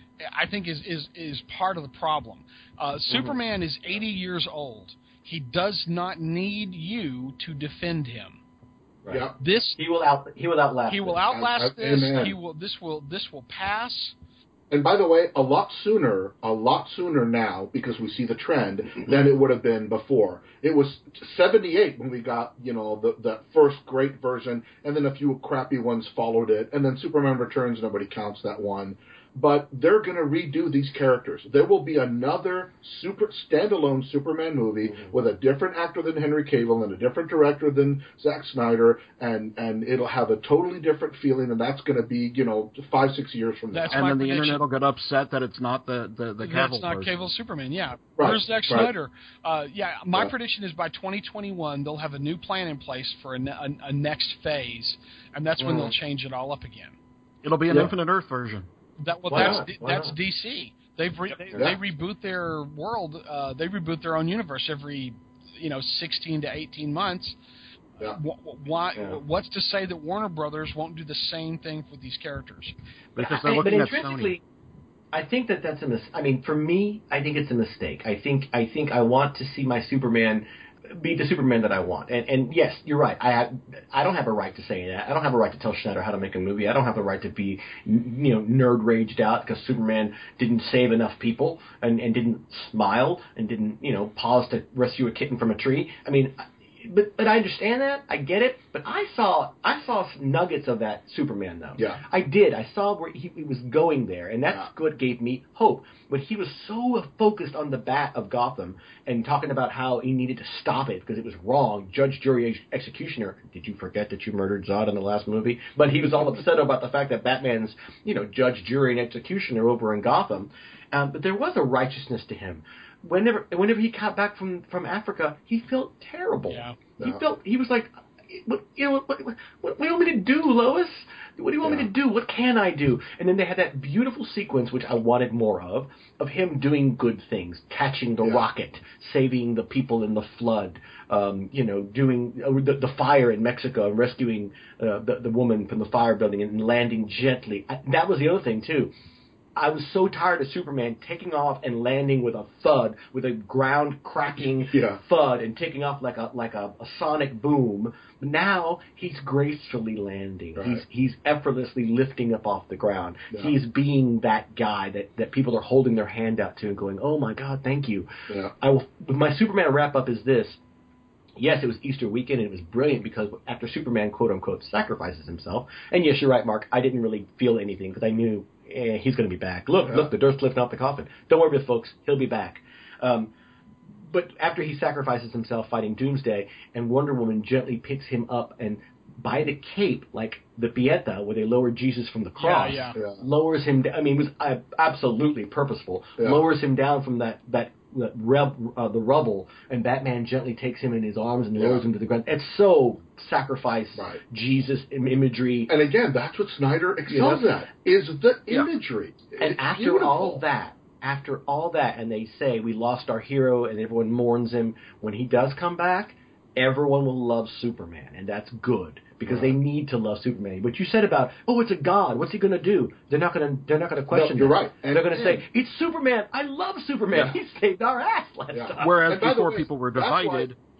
I think is is, is part of the problem. Uh, mm-hmm. Superman is eighty years old. He does not need you to defend him. Right. Yeah. This he will out he will outlast he will this. outlast I, I, this. amen. He will this will this will pass. And by the way, a lot sooner, a lot sooner now, because we see the trend, than it would have been before. It was seventy-eight when we got, you know, the, the first great version, and then a few crappy ones followed it, and then Superman Returns, nobody counts that one. But they're going to redo these characters. There will be another super standalone Superman movie mm-hmm. with a different actor than Henry Cavill and a different director than Zack Snyder, and, and it'll have a totally different feeling, and that's going to be, you know, five, six years from now. That's and my then the prediction. internet will get upset that it's not the, the, the Cavill That's not version. Cavill Superman, yeah. Right. Where's Zack right. Snyder? Uh, yeah, my yeah. prediction is by twenty twenty-one, they'll have a new plan in place for a, a, a next phase, and that's when mm. they'll change it all up again. It'll be an yeah. Infinite Earth version. That well, Why that's not? D, Why that's not? D C. They've re, they, yeah. they reboot their world. Uh, they reboot their own universe every, you know, sixteen to eighteen months. Yeah. Why? Yeah. What's to say that Warner Brothers won't do the same thing with these characters? Because they're I, looking but at intrinsically, Sony. I think that that's a mis- I mean, for me, I think it's a mistake. I think I think I want to see my Superman be the Superman that I want. And, and yes, you're right. I have, I don't have a right to say that. I don't have a right to tell Schneider how to make a movie. I don't have the right to be, you know, nerd raged out because Superman didn't save enough people and, and didn't smile and didn't, you know, pause to rescue a kitten from a tree. I mean, but but I understand that. I get it. But I saw I saw nuggets of that Superman though. Yeah. I did. I saw where he, he was going there, and that's yeah. what gave me hope. But he was so focused on the bat of Gotham and talking about how he needed to stop it because it was wrong. Judge, jury, executioner. Did you forget that you murdered Zod in the last movie? But he was all upset about the fact that Batman's, you know, judge, jury, and executioner over in Gotham. Um, but there was a righteousness to him. Whenever whenever he got back from, from Africa, he felt terrible. Yeah. He Yeah. felt he was like, what, you know, what, what, what, what do you want me to do, Lois? What do you want yeah. me to do? What can I do? And then they had that beautiful sequence, which I wanted more of, of him doing good things, catching the yeah. rocket, saving the people in the flood, um, you know, doing uh, the, the fire in Mexico, and rescuing uh, the, the woman from the fire building and landing gently. I, that was the other thing, too. I was so tired of Superman taking off and landing with a thud, with a ground-cracking yeah. thud, and taking off like a like a, a sonic boom. But now he's gracefully landing. Right. He's he's effortlessly lifting up off the ground. Yeah. He's being that guy that, that people are holding their hand out to and going, "Oh my God, thank you." Yeah. I will, my Superman wrap-up is this. Yes, it was Easter weekend, and it was brilliant because after Superman, quote-unquote, sacrifices himself, and yes, you're right, Mark, I didn't really feel anything because I knew eh, he's going to be back. Look, yeah. look, the dirt's lifting off the coffin. Don't worry about it, folks. He'll be back. Um, but after he sacrifices himself fighting Doomsday, and Wonder Woman gently picks him up and by the cape, like the Pieta, where they lowered Jesus from the cross, yeah, yeah. lowers him down. I mean, it was uh, absolutely purposeful. Yeah. Lowers him down from that, that The, rub, uh, the rubble, and Batman gently takes him in his arms and lowers yeah. him to the ground. It's so sacrifice right. Jesus imagery. And again, that's what Snyder excels yeah. at, is the Yeah. imagery. And it's after beautiful. all that, after all that, and they say we lost our hero and everyone mourns him, when he does come back, everyone will love Superman, and that's good. Because right. they need to love Superman. What you said about, oh, it's a god. What's he going to do? They're not going to. They're not going to question. No, you're that. right. And, they're going to and, say, it's Superman. I love Superman. Yeah. He saved our ass last Yeah. time. Whereas And by the before way, people were that's why- divided,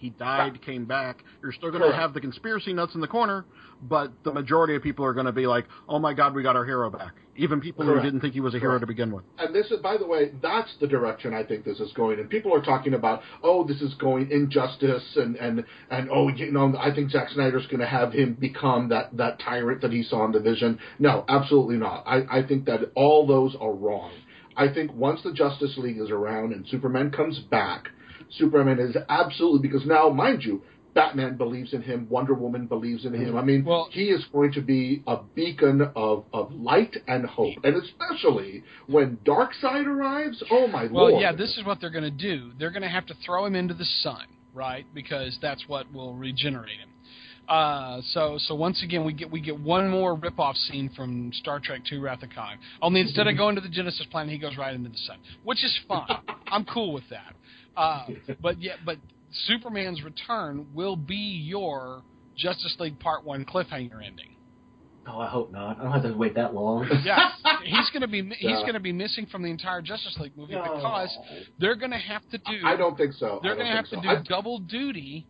He died, right. came back. You're still going to have the conspiracy nuts in the corner, but the majority of people are going to be like, oh my God, we got our hero back. Even people Correct. who didn't think he was a hero Correct. to begin with. And this is, by the way, that's the direction I think this is going. And people are talking about, oh, this is going injustice, and, and, and oh, you know, I think Zack Snyder's going to have him become that, that tyrant that he saw in the Vision. No, absolutely not. I, I think that all those are wrong. I think once the Justice League is around and Superman comes back, Superman is absolutely, because now, mind you, Batman believes in him, Wonder Woman believes in him. I mean, well, he is going to be a beacon of, of light and hope. And especially when Darkseid arrives, oh my well, lord. Well, yeah, this is what they're going to do. They're going to have to throw him into the sun, right? Because that's what will regenerate him. Uh, so so once again, we get we get one more rip-off scene from Star Trek two Wrath of Khan. Only instead of going to the Genesis planet, he goes right into the sun, which is fine. I'm cool with that. Uh, but yeah, but Superman's return will be your Justice League Part One cliffhanger ending. Oh, I hope not. I don't have to wait that long. Yeah, he's going to be he's yeah. going to be missing from the entire Justice League movie no. because they're going to have to do. I don't think so. They're going to have so. to do I... double duty.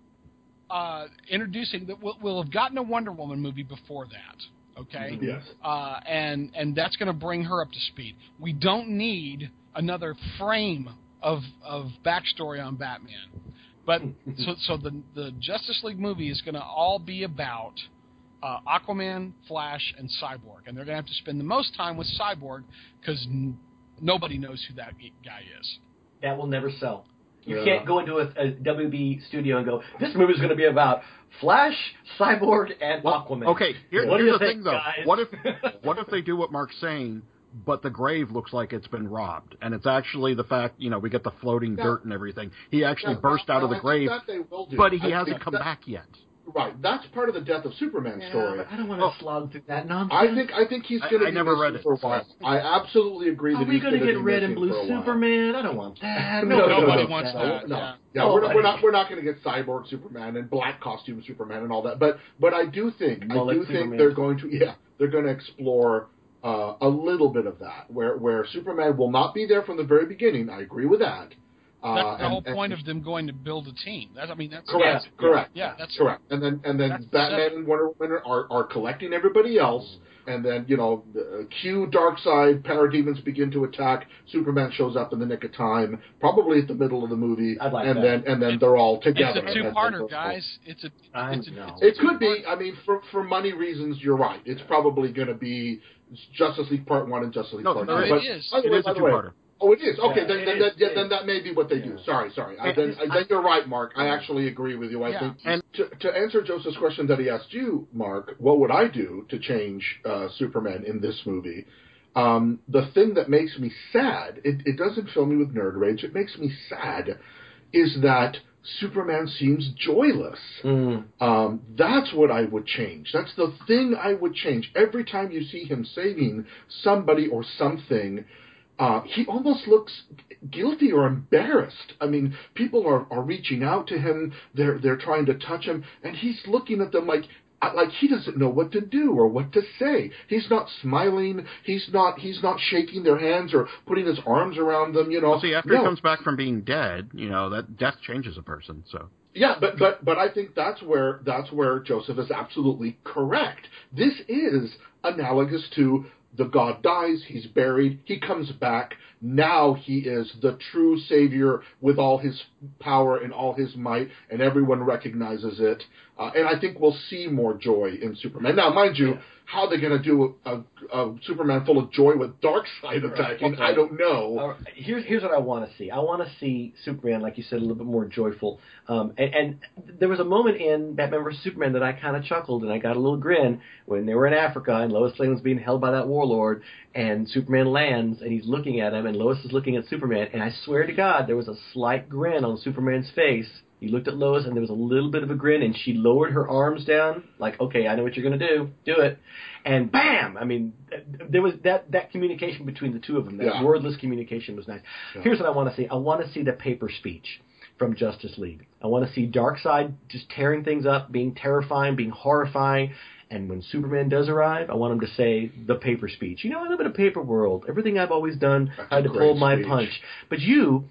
Uh, introducing that we'll, we'll have gotten a Wonder Woman movie before that, okay? Yes. Uh, and and that's going to bring her up to speed. We don't need another frame of of backstory on Batman, but so so the the Justice League movie is going to all be about uh, Aquaman, Flash, and Cyborg, and they're going to have to spend the most time with Cyborg because n- nobody knows who that guy is. That will never sell. You yeah. can't go into a, a W B studio and go, this movie is going to be about Flash, Cyborg, and well, Aquaman. Okay, Here, what here's the think, thing, though. Guys? What if what if they do what Mark's saying, but the grave looks like it's been robbed, and it's actually the fact, you know, we get the floating yeah. dirt and everything. He actually yeah, burst well, out of the grave, but he I hasn't come that, back yet. Right, that's part of the death of Superman yeah, story. But I don't want to well, slog through that nonsense. I think I think he's going to be never read missing for a while. I absolutely agree Are that we he's going to get be red and missing blue for a while. Superman? I don't want that. no, no, nobody no, wants no, that. No, yeah, yeah we're, not, we're not we're not going to get Cyborg Superman and black costume Superman and all that. But but I do think Mullet I do Superman. think they're going to yeah they're going to explore uh, a little bit of that where where Superman will not be there from the very beginning. I agree with that. That's uh, the and, whole and, point of them going to build a team. That's, I mean, that's correct. Yeah, correct. Yeah, that's correct. And then and then Batman and Wonder Woman are, are collecting everybody else. And then you know, uh, cue Darkseid, parademons begin to attack. Superman shows up in the nick of time, probably at the middle of the movie. I'd like and that. then and then they're all together. It's a two-parter, guys. It's a. It's a know. It could be. I mean, for for money reasons, you're right. It's probably going to be Justice League Part One and Justice League no, Part no, Two. It but, is. By the it way, is by a the way, two-parter. Oh, it is. Okay, yeah, then, it then, is, that, yeah, it then is. that may be what they yeah. do. Sorry, sorry. I, I, then, I, then you're right, Mark. I actually agree with you. I yeah. think. And to, to answer Joseph's question that he asked you, Mark, what would I do to change uh, Superman in this movie? Um, the thing that makes me sad, it, it doesn't fill me with nerd rage. It makes me sad, is that Superman seems joyless. Mm. Um, that's what I would change. That's the thing I would change. Every time you see him saving somebody or something, uh, he almost looks guilty or embarrassed. I mean, people are, are reaching out to him. They're they're trying to touch him, and he's looking at them like like he doesn't know what to do or what to say. He's not smiling. He's not he's not shaking their hands or putting his arms around them. You know. Well, see, after no. he comes back from being dead, you know that death changes a person. So. Yeah, but, but but I think that's where that's where Joseph is absolutely correct. This is analogous to the god dies, he's buried, he comes back. Now he is the true savior with all his power and all his might, and everyone recognizes it. Uh, and I think we'll see more joy in Superman. Now, mind you, yeah. how they're going to do a, a, a Superman full of joy with Darkseid attacking, okay. I don't know. Uh, here's here's what I want to see. I want to see Superman, like you said, a little bit more joyful. Um, and, and there was a moment in Batman versus Superman that I kind of chuckled and I got a little grin when they were in Africa and Lois Lane was being held by that warlord, and Superman lands and he's looking at him and Lois is looking at Superman, and I swear to God there was a slight grin on Superman's face. He looked at Lois, and there was a little bit of a grin, and she lowered her arms down, like, okay, I know what you're going to do. Do it. And bam! I mean, there was that, that communication between the two of them, that yeah. wordless communication was nice. Yeah. Here's what I want to see. I want to see the paper speech from Justice League. I want to see Darkseid just tearing things up, being terrifying, being horrifying. And when Superman does arrive, I want him to say the paper speech. You know, I live in a paper world. Everything I've always done, I had to pull my speech. punch. But you...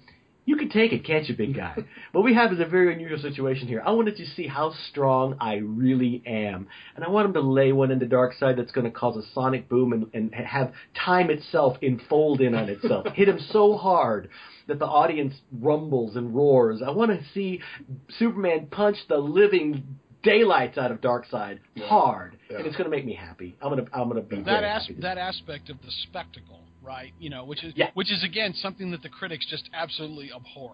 You can take it, can't you, big guy? What we have is a very unusual situation here. I wanted to see how strong I really am. And I want him to lay one into Darkseid that's going to cause a sonic boom and, and have time itself enfold in on itself. Hit him so hard that the audience rumbles and roars. I want to see Superman punch the living daylights out of Darkseid yeah. hard. Yeah. And it's going to make me happy. I'm going to I'm going to be that very as- happy. that aspect of the spectacle, right? You know, which is Yeah. which is again something that the critics just absolutely abhor.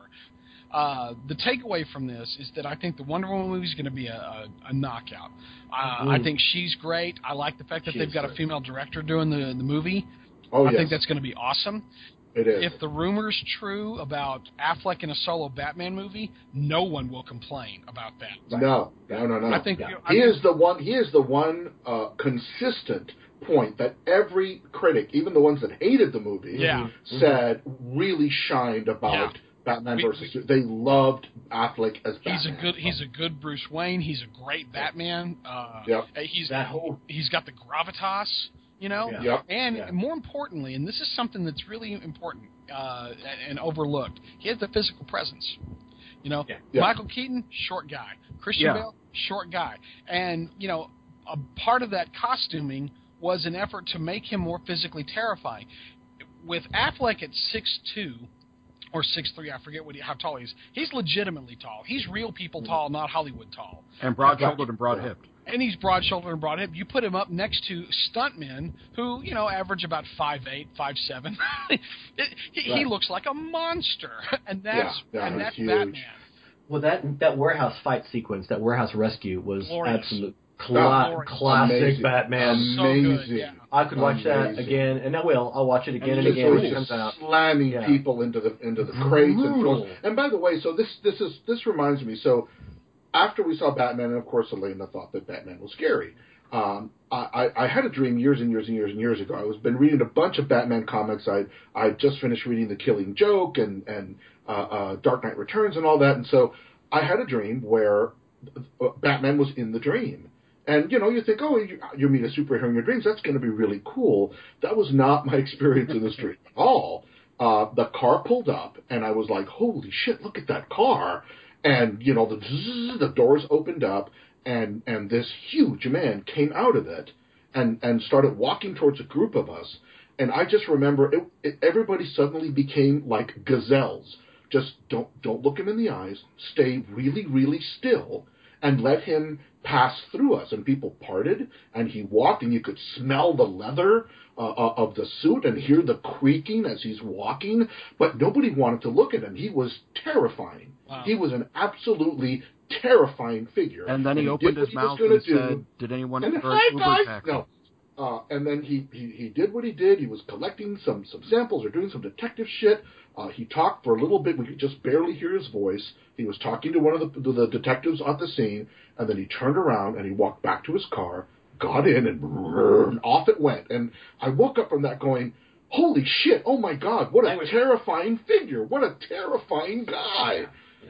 Uh, the takeaway from this is that I think the Wonder Woman movie is going to be a, a, a knockout. Uh, Mm-hmm. I think she's great. I like the fact that She they've is got a great. female director doing the the movie. Oh, I yes. think that's going to be awesome. It is. If the rumor's true about Affleck in a solo Batman movie, no one will complain about that. No, no, no, no. I think Yeah. I he think- is the one. He is the one uh, consistent point that every critic, even the ones that hated the movie, Yeah. said really shined about Yeah. Batman We- versus. We, they loved Affleck as Batman. He's a good. He's a good Bruce Wayne. He's a great Batman. Uh, Yep. He's That whole- he's got the gravitas, you know. Yeah. Yep. And Yeah. more importantly, and this is something that's really important uh, and, and overlooked, he has the physical presence. You know, Yeah. Yeah. Michael Keaton, short guy. Christian Yeah. Bale, short guy. And you know, a part of that costuming was an effort to make him more physically terrifying. With Affleck at six two. Or six three, I forget what he, how tall he is. He's legitimately tall. He's real people tall, not Hollywood tall. And broad-shouldered and broad-hipped. And he's broad-shouldered and broad-hipped. You put him up next to stuntmen who, you know, average about five eight, five seven. it, he, he Right. looks like a monster, and that's Yeah, yeah, and he's that's huge. Batman. Well, that that warehouse fight sequence, that warehouse rescue was Glorious. absolute Oh, cla- classic amazing. Batman. So good, Amazing. yeah. I could watch that Amazing. again, and I will. I'll watch it again and, Just again so when he's it just comes out. slamming Yeah. people into the into the crates and Brutal. throws. And by the way, so this this is this reminds me. So after we saw Batman, and of course Elena thought that Batman was scary. Um, I, I, I had a dream years and years and years and years ago. I was been reading a bunch of Batman comics. I I just finished reading The Killing Joke and and uh, uh, Dark Knight Returns and all that. And so I had a dream where uh, Batman was in the dream. And, you know, you think, oh, you, you meet a superhero in your dreams. That's going to be really cool. That was not my experience in this dream at all. Uh, the car pulled up, and I was like, holy shit, look at that car. And, you know, the zzz, the doors opened up, and, and this huge man came out of it and, and started walking towards a group of us. And I just remember it, it, everybody suddenly became like gazelles. Just don't don't look him in the eyes. Stay really, really still, and let him pass through us. And people parted, and he walked, and you could smell the leather uh, of the suit and hear the creaking as he's walking, but nobody wanted to look at him. He was terrifying. Wow. He was an absolutely terrifying figure. And then he did opened what his he was mouth gonna and do, said, "Did anyone and ever hi Uber guys, taxi?" no. Uh, and then he, he, he did what he did. He was collecting some, some samples or doing some detective shit. Uh, he talked for a little bit. We could just barely hear his voice. He was talking to one of the, the detectives at the scene, and then he turned around and he walked back to his car, got in, and, and off it went. And I woke up from that going, holy shit, oh my God, what a was- terrifying figure. What a terrifying guy.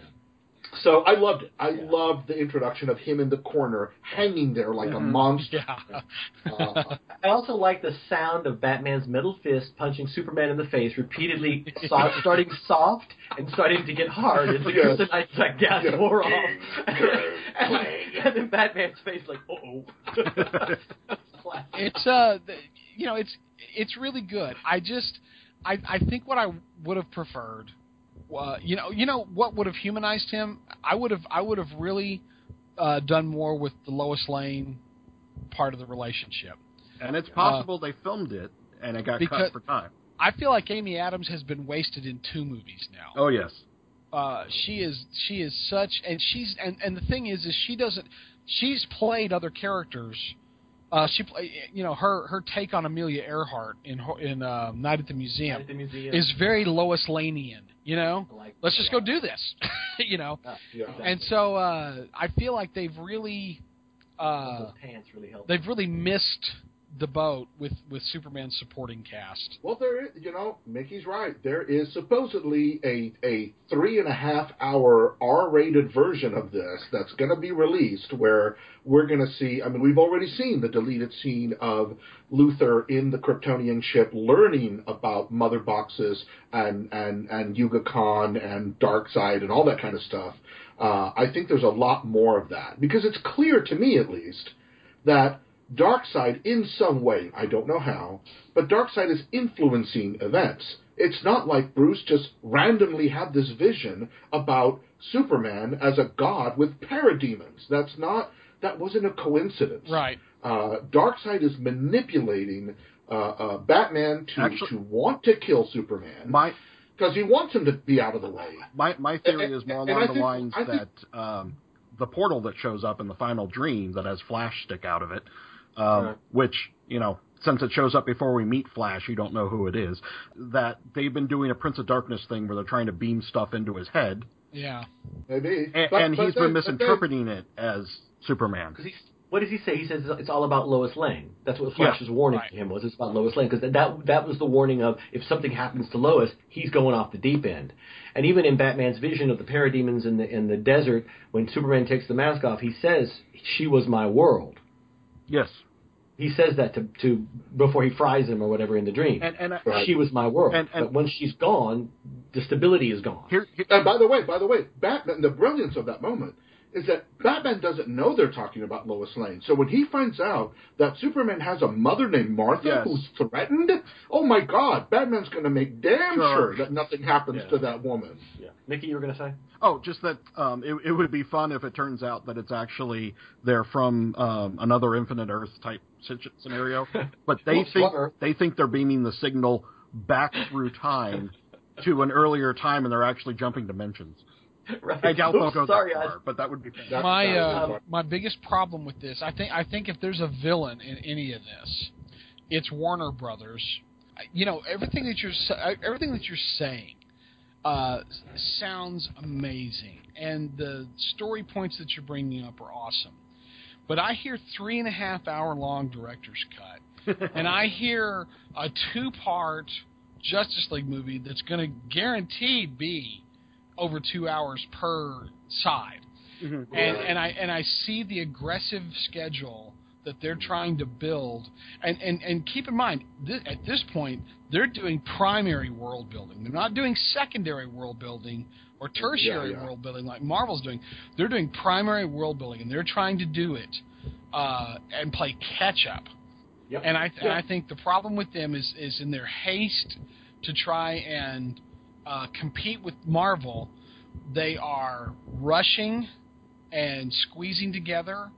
So I loved it. I Yeah. loved the introduction of him in the corner, hanging there like a Mhm. monster. Yeah. Uh, I also like the sound of Batman's middle fist punching Superman in the face repeatedly, so- starting soft and starting to get hard as the Yes. kryptonite like gas Yeah. wore off. and, and then Batman's face like, uh-oh. It's uh, th- you know, it's it's really good. I just, I I think what I would have preferred, uh, you know, you know what would have humanized him. I would have I would have really uh, done more with the Lois Lane part of the relationship. And it's possible they filmed it and it got because- cut for time. I feel like Amy Adams has been wasted in two movies now. Oh yes. Uh, she is she is such, and she's and, and the thing is is she doesn't she's played other characters. Uh, she play you know her her take on Amelia Earhart in ho- in uh, Night at the Museum At the museum. is very Lois Laneian. You know, I like let's that just a go lot. do this. you know, Ah, Yeah. exactly. and so uh, I feel like they've really uh, Those pants really help. they've really missed the boat with, with Superman's supporting cast. Well, there is, you know, Mickey's right. There is supposedly a a three and a half hour R-rated version of this that's going to be released, where we're going to see. I mean, we've already seen the deleted scene of Luthor in the Kryptonian ship learning about mother boxes and and and Yuga Khan and Darkseid and all that kind of stuff. Uh, I think there's a lot more of that, because it's clear to me, at least, that Darkseid, in some way, I don't know how, but Darkseid is influencing events. It's not like Bruce just randomly had this vision about Superman as a god with parademons. That's not, that wasn't a coincidence. Right. Uh, Darkseid is manipulating uh, uh, Batman to, Actually, to want to kill Superman. My... Because he wants him to be out of the way. My my theory and, is more along the think, lines think, that um, the portal that shows up in the final dream that has Flash stick out of it, um, right. which, you know, since it shows up before we meet Flash, you don't know who it is, that they've been doing a Prince of Darkness thing where they're trying to beam stuff into his head. Yeah. Maybe. And, but, and but he's then, been misinterpreting it as Superman. Because he's... What does he say? He says it's all about Lois Lane. That's what Flash's yeah, warning right. to him was. It's about Lois Lane, because that that was the warning of, if something happens to Lois, he's going off the deep end. And even in Batman's vision of the parademons in the in the desert, when Superman takes the mask off, he says, "She was my world." Yes. He says that to to before he fries him or whatever in the dream. And, and right. She was my world. And, and, but when she's gone, the stability is gone. Here, here, and by the way, by the way, Batman. The brilliance of that moment is that Batman doesn't know they're talking about Lois Lane. So when he finds out that Superman has a mother named Martha yes. who's threatened, oh my God, Batman's going to make damn sure. sure that nothing happens yeah. to that woman. Yeah. Nikki, you were going to say? Oh, just that um, it, it would be fun if it turns out that it's actually they're from um, another Infinite Earth type scenario, but they think they think they're beaming the signal back through time to an earlier time, and they're actually jumping dimensions. Right. I doubt they'll go Sorry, that far, I... but that would be fun. That, my that uh, my biggest problem with this, I think I think if there's a villain in any of this, it's Warner Brothers. You know, everything that you're everything that you're saying uh, sounds amazing, and the story points that you're bringing up are awesome. But I hear three and a half hour long director's cut, and I hear a two part Justice League movie that's going to guaranteed be over two hours per side. Mm-hmm. And and I and I see the aggressive schedule that they're trying to build. And, and, and keep in mind, th- at this point, they're doing primary world building. They're not doing secondary world building or tertiary yeah, yeah. world building like Marvel's doing. They're doing primary world building, and they're trying to do it uh, and play catch-up. Yep. And, I th- yep. and I think the problem with them is, is in their haste to try and Uh, compete with Marvel, they are rushing and squeezing together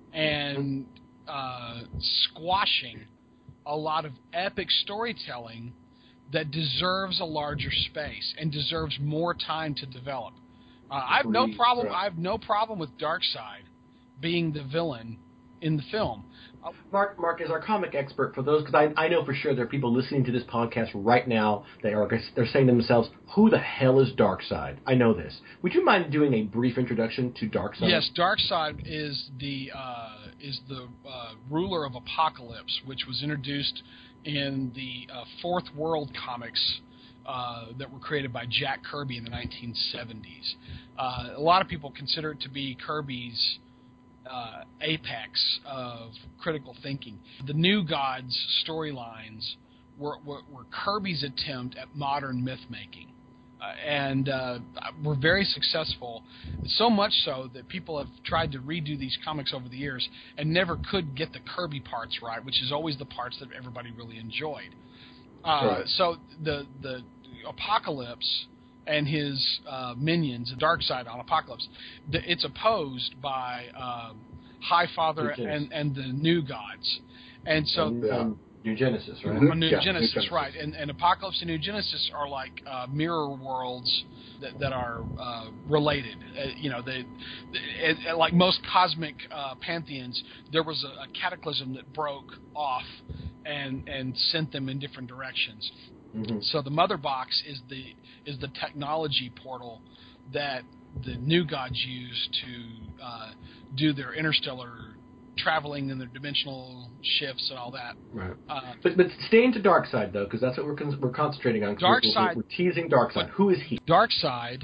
and uh, squashing a lot of epic storytelling that deserves a larger space and deserves more time to develop. Uh, I have no problem. I have no problem with Darkseid being the villain in the film. Uh, Mark, Mark is our comic expert for those, because I, I know for sure there are people listening to this podcast right now. They are they're saying to themselves, "Who the hell is Darkseid?" I know this. Would you mind doing a brief introduction to Darkseid? Yes, Darkseid is the uh, is the uh, ruler of Apocalypse, which was introduced in the uh, Fourth World comics uh, that were created by Jack Kirby in the nineteen seventies. Uh, a lot of people consider it to be Kirby's Uh, apex of critical thinking. The New Gods storylines were, were, were Kirby's attempt at modern myth making, uh, and uh, were very successful. So much so that people have tried to redo these comics over the years and never could get the Kirby parts right, which is always the parts that everybody really enjoyed. Uh, right. So the the Apocalypse and his uh, minions, the Darkseid on Apocalypse, the, it's opposed by um, Highfather and, and the New Gods. And so... And, yeah. um, New Genesis, right? Mm-hmm. New yeah, Genesis, New Genesis, right. And, and Apocalypse and New Genesis are like uh, mirror worlds that, that are uh, related. Uh, you know, they, they, they, like most cosmic uh, pantheons, there was a, a cataclysm that broke off and, and sent them in different directions. Mm-hmm. So the Mother Box is the is the technology portal that the New Gods use to uh, do their interstellar traveling and their dimensional shifts and all that. Right. Uh, but but staying to Darkseid though, because that's what we're con- we're concentrating on. Darkseid. We're, we're teasing Darkseid. Who is he? Darkseid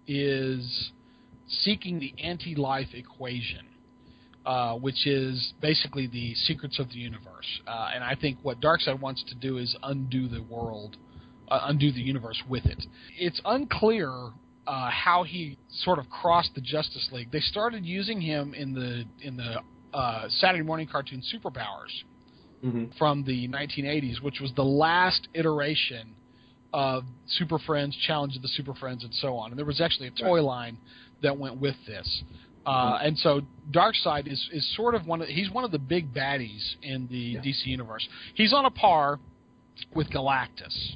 is seeking the anti-life equation, uh, which is basically the secrets of the universe. Uh, and I think what Darkseid wants to do is undo the world, uh, undo the universe with it. It's unclear uh, how he sort of crossed the Justice League. They started using him in the in the uh, Saturday morning cartoon Superpowers Mm-hmm. from the nineteen eighties, which was the last iteration of Super Friends, Challenge of the Super Friends, and so on. And there was actually a toy Right. line that went with this. Uh, and so Darkseid is, is sort of one of he's one of the big baddies in the Yeah. D C universe. He's on a par with Galactus.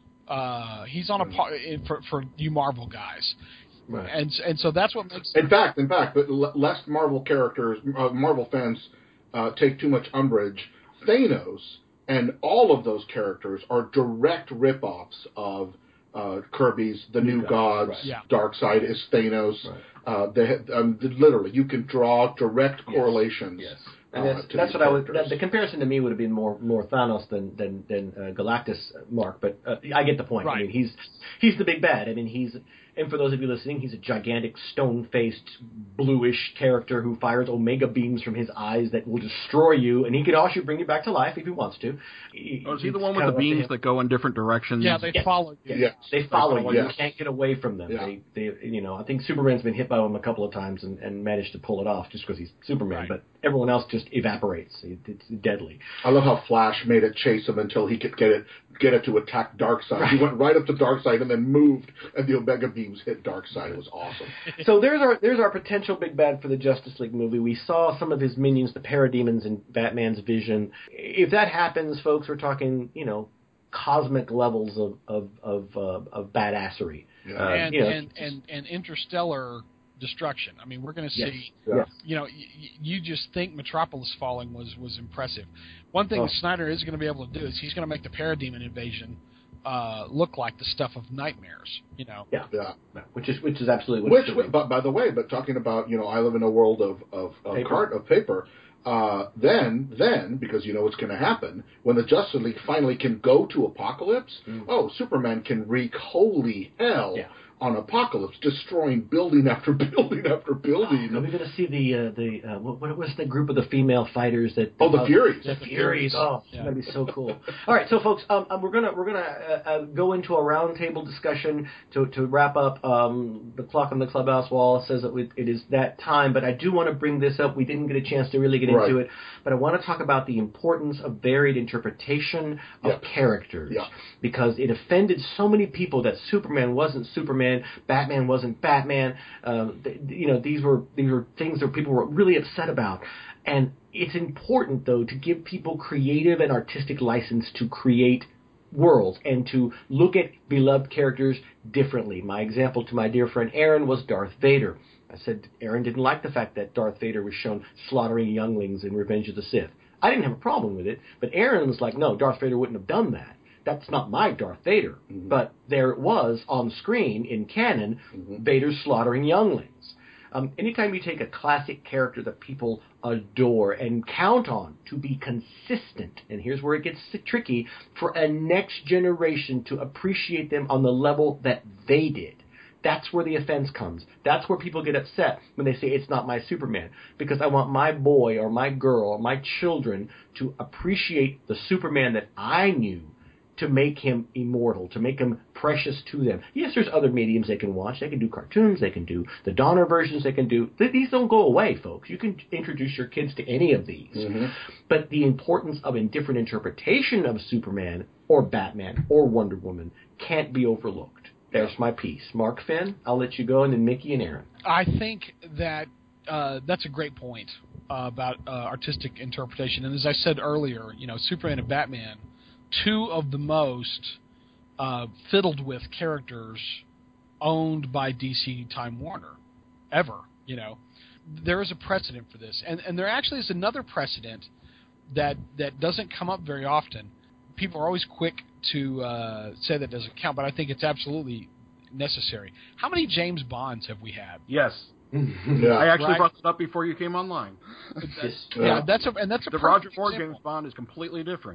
Uh, he's on a par in, for for you Marvel guys, Right. and and so that's what makes. In fact, in fact, but l- lest Marvel characters, uh, Marvel fans, uh, take too much umbrage, Thanos and all of those characters are direct rip-offs of uh, Kirby's The New New Gods. Gods, right. Yeah. Darkseid is Thanos. Right. Uh, they, um, literally, you can draw direct correlations. Yes. Uh, And that's, to that's these what I would. characters. That, the comparison to me would have been more more Thanos than than than uh, Galactus, Mark. But uh, I get the point. Right. I mean, he's he's the big bad. I mean, he's and for those of you listening, he's a gigantic stone-faced bluish character who fires omega beams from his eyes that will destroy you, and he can also bring you back to life if he wants to. Oh, is he the It's one with kind the of up to beams him. that go in different directions? Yeah, they Yes. follow you. Yes. They follow follow you. you. You can't get away from them. Yeah. They, they, you know, I think Superman's been hit by them a couple of times and, and managed to pull it off just because he's Superman. Right. But everyone else just evaporates. It, it's deadly. I love how Flash made it chase him until he could get it get it to attack Darkseid. Right. He went right up to Darkseid and then moved, and the Omega beams hit Darkseid. It was awesome. So there's our there's our potential big bad for the Justice League movie. We saw some of his minions, the Parademons in Batman's vision. If that happens, folks, we're talking, you know, cosmic levels of of of, uh, of badassery. Yeah. Uh, and, you know, and, and and interstellar destruction. I mean, we're going to Yes. see. Yeah. You know, y- y- you just think Metropolis falling was was impressive. One thing Oh. that Snyder is going to be able to do is he's going to make the Parademon invasion uh, look like the stuff of nightmares. You know. yeah, Yeah. which is which is absolutely what Which, it should be. but by the way, but talking about, you know, I live in a world of of, of Paper. cart of paper. Uh, then, then, because you know what's going to happen when the Justice League finally can go to Apocalypse. Mm. Oh, Superman can wreak holy hell Yeah. on Apocalypse, destroying building after building after building. Are we going to see the uh, the uh, what, what was the group of the female fighters that? Oh, the uh, Furies. The Furies. Oh, Yeah. that'd be so cool. All right, so folks, um, um, we're gonna we're gonna uh, uh, go into a roundtable discussion to to wrap up. Um, the clock on the clubhouse wall says that we, it is that time, but I do want to bring this up. We didn't get a chance to really get Right. into it, but I want to talk about the importance of varied interpretation of Yeah. characters Yeah. because it offended so many people that Superman wasn't Superman, Batman wasn't Batman. Um, th- you know, these were these were things that people were really upset about. And it's important, though, to give people creative and artistic license to create worlds and to look at beloved characters differently. My example to my dear friend Aaron was Darth Vader. I said Aaron didn't like the fact that Darth Vader was shown slaughtering younglings in Revenge of the Sith. I didn't have a problem with it, but Aaron was like, no, Darth Vader wouldn't have done that. That's not my Darth Vader. Mhm. But there it was on screen in canon, Mhm. Vader slaughtering younglings. Um, anytime you take a classic character that people adore and count on to be consistent, and here's where it gets tricky, for a next generation to appreciate them on the level that they did. That's where the offense comes. That's where people get upset when they say it's not my Superman. Because I want my boy or my girl or my children to appreciate the Superman that I knew, to make him immortal, to make him precious to them. Yes, there's other mediums they can watch. They can do cartoons. They can do the Donner versions. They can do... These don't go away, folks. You can introduce your kids to any of these. Mhm. But the importance of a different interpretation of Superman or Batman or Wonder Woman can't be overlooked. There's my piece. Mark Finn, I'll let you go, and then Mickey and Aaron. I think that uh, that's a great point uh, about uh, artistic interpretation. And as I said earlier, you know, Superman and Batman, two of the most uh, fiddled with characters owned by D C Time Warner ever. You know, there is a precedent for this, and and there actually is another precedent that that doesn't come up very often. People are always quick to uh, say that doesn't count, but I think it's absolutely necessary. How many James Bonds have we had? Yes. Yeah. I actually Right. brought it up before you came online. Yes. Yeah, Yeah. that's a and that's a The perfect Roger Moore example. James Bond is completely different.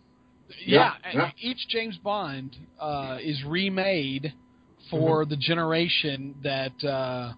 Yeah, Yeah, yeah. each James Bond uh, is remade for Mm-hmm. the generation that uh,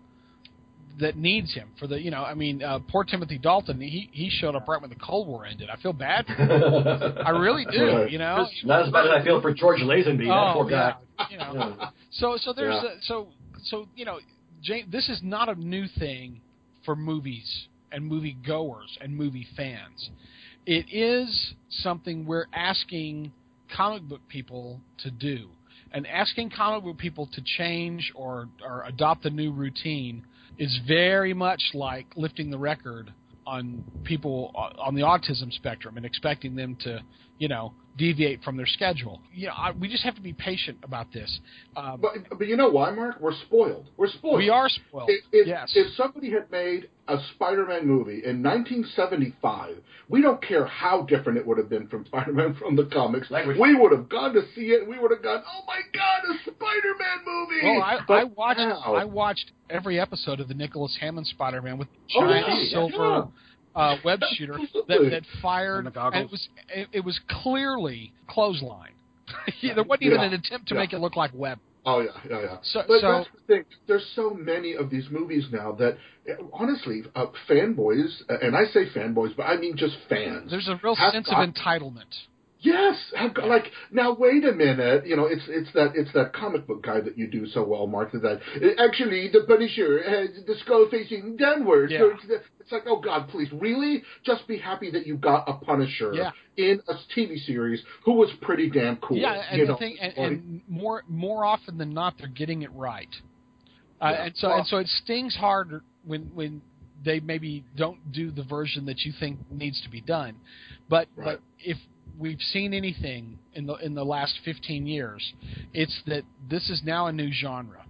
that needs him. For the you know, I mean, uh, poor Timothy Dalton. He he showed up right when the Cold War ended. I feel bad for him. I really do. Right. You know. Not as bad as I feel for George Lazenby. that Oh poor guy. yeah. You know. Yeah. So so there's Yeah. a, so so you know, James, this is not a new thing for movies and movie goers and movie fans. It is something we're asking comic book people to do. And asking comic book people to change or, or adopt a new routine is very much like lifting the record on people on the autism spectrum and expecting them to, you know, deviate from their schedule. You know, I, we just have to be patient about this. Um, But but you know why, Mark? We're spoiled. We're spoiled. we are spoiled. If, if, yes. if somebody had made a Spider-Man movie in nineteen seventy-five, we don't care how different it would have been from Spider-Man from the comics. Language. We would have gone to see it. We would have gone, oh my God, a Spider-Man movie! Well, I, But I watched now- I watched every episode of the Nicholas Hammond Spider-Man with Oh, giant yeah, silver uh, web shooter that, Absolutely. that fired, And the goggles. it was it, it was clearly clothesline. There wasn't even Yeah, an attempt to yeah. make it look like web. Oh yeah, yeah, yeah. So- but so- that's the thing. There's so many of these movies now that, honestly, uh, fanboys, and I say fanboys, but I mean just fans. There's a real have sense got- of entitlement. Yes, have got, like now. Wait a minute, you know, it's it's that it's that comic book guy that you do so well, Mark. That actually the Punisher has the skull facing downwards. Yeah. So it's, it's like, oh God, please, really, just be happy that you got a Punisher Yeah. in a T V series who was pretty damn cool. Yeah, and you the know? thing, and, Like, and more more often than not, they're getting it right. Uh, Yeah. and so Well- and so it stings hard when when they maybe don't do the version that you think needs to be done. But Right. but if we've seen anything in the in the last fifteen years, it's that this is now a new genre,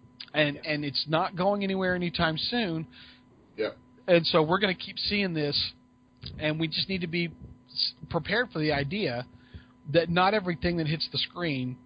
and and it's not going anywhere anytime soon. Yeah. And so we're going to keep seeing this, and we just need to be s- prepared for the idea that not everything that hits the screen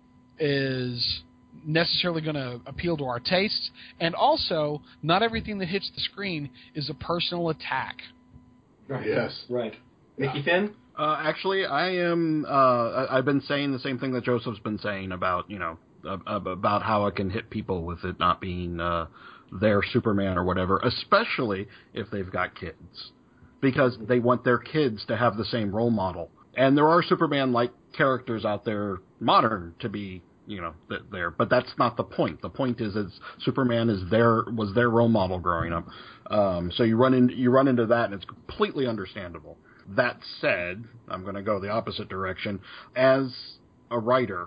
is necessarily going to appeal to our tastes, and also not everything that hits the screen is a personal attack. Right. Yes. Right. Mickey Finn? Uh, actually, I am. Uh, I, I've been saying the same thing that Joseph's been saying about you know uh, about how it can hit people with it not being uh, their Superman or whatever, especially if they've got kids, because they want their kids to have the same role model. And there are Superman-like characters out there, modern, to be you know th- there, but that's not the point. The point is, is Superman is their was their role model growing up. Um, so you run in you run into that, and it's completely understandable. That said, I'm going to go the opposite direction. As a writer,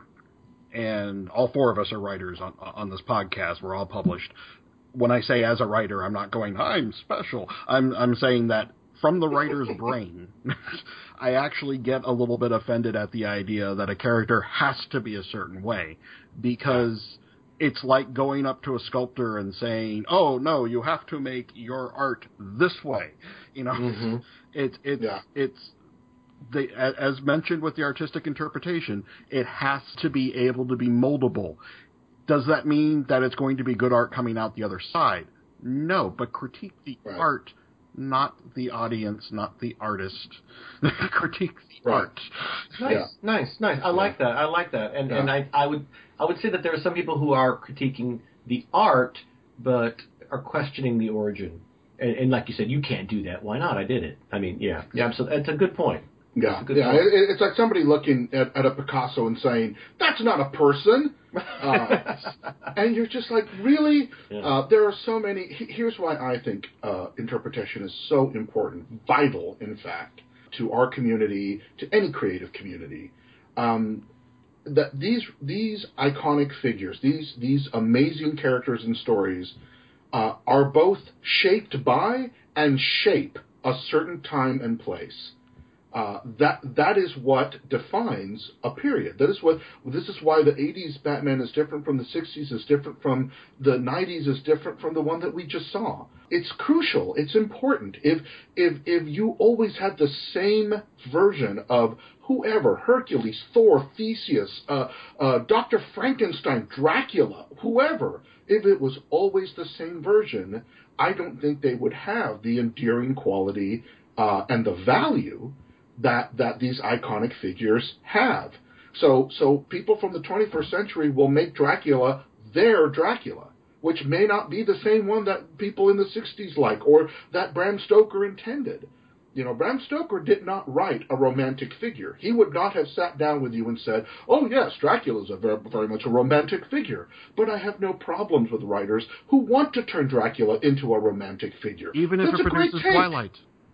and all four of us are writers on on this podcast, we're all published. When I say as a writer, I'm not going, I'm special. I'm I'm saying that from the writer's brain, I actually get a little bit offended at the idea that a character has to be a certain way, because it's like going up to a sculptor and saying, oh, no, you have to make your art this way. You know, Mm-hmm. it's, it's, Yeah. it's, the, as mentioned with the artistic interpretation, it has to be able to be moldable. Does that mean that it's going to be good art coming out the other side? No, but critique the Right. art, not the audience, not the artist. Critique the Right. art. Nice, Yeah. nice, nice. I like that. I like that. And Yeah. and I, I would I would say that there are some people who are critiquing the art, but are questioning the origin. And, and like you said, you can't do that. Why not? I did it. I mean, yeah, yeah. So that's a good point. Yeah, That's a good yeah. point. It, it's like somebody looking at, at a Picasso and saying, "That's not a person," uh, and you're just like, "Really?" Yeah. Uh, there are so many. he- Here's why I think uh, interpretation is so important, vital, in fact, to our community, to any creative community. Um, that these these iconic figures, these these amazing characters and stories, uh, are both shaped by and shape a certain time and place. Uh, that that is what defines a period. That is what this is why the eighties Batman is different from the sixties, is different from the nineties, is different from the one that we just saw. It's crucial. It's important. If if if you always had the same version of whoever, Hercules, Thor, Theseus, uh, uh, Doctor Frankenstein, Dracula, whoever, if it was always the same version, I don't think they would have the endearing quality uh, and the value that that these iconic figures have. So so people from the twenty-first century will make Dracula their Dracula, which may not be the same one that people in the sixties like or that Bram Stoker intended. You know, Bram Stoker did not write a romantic figure. He would not have sat down with you and said, oh yes, Dracula's a very, very much a romantic figure. But I have no problems with writers who want to turn Dracula into a romantic figure. Even if That's it produces Twilight.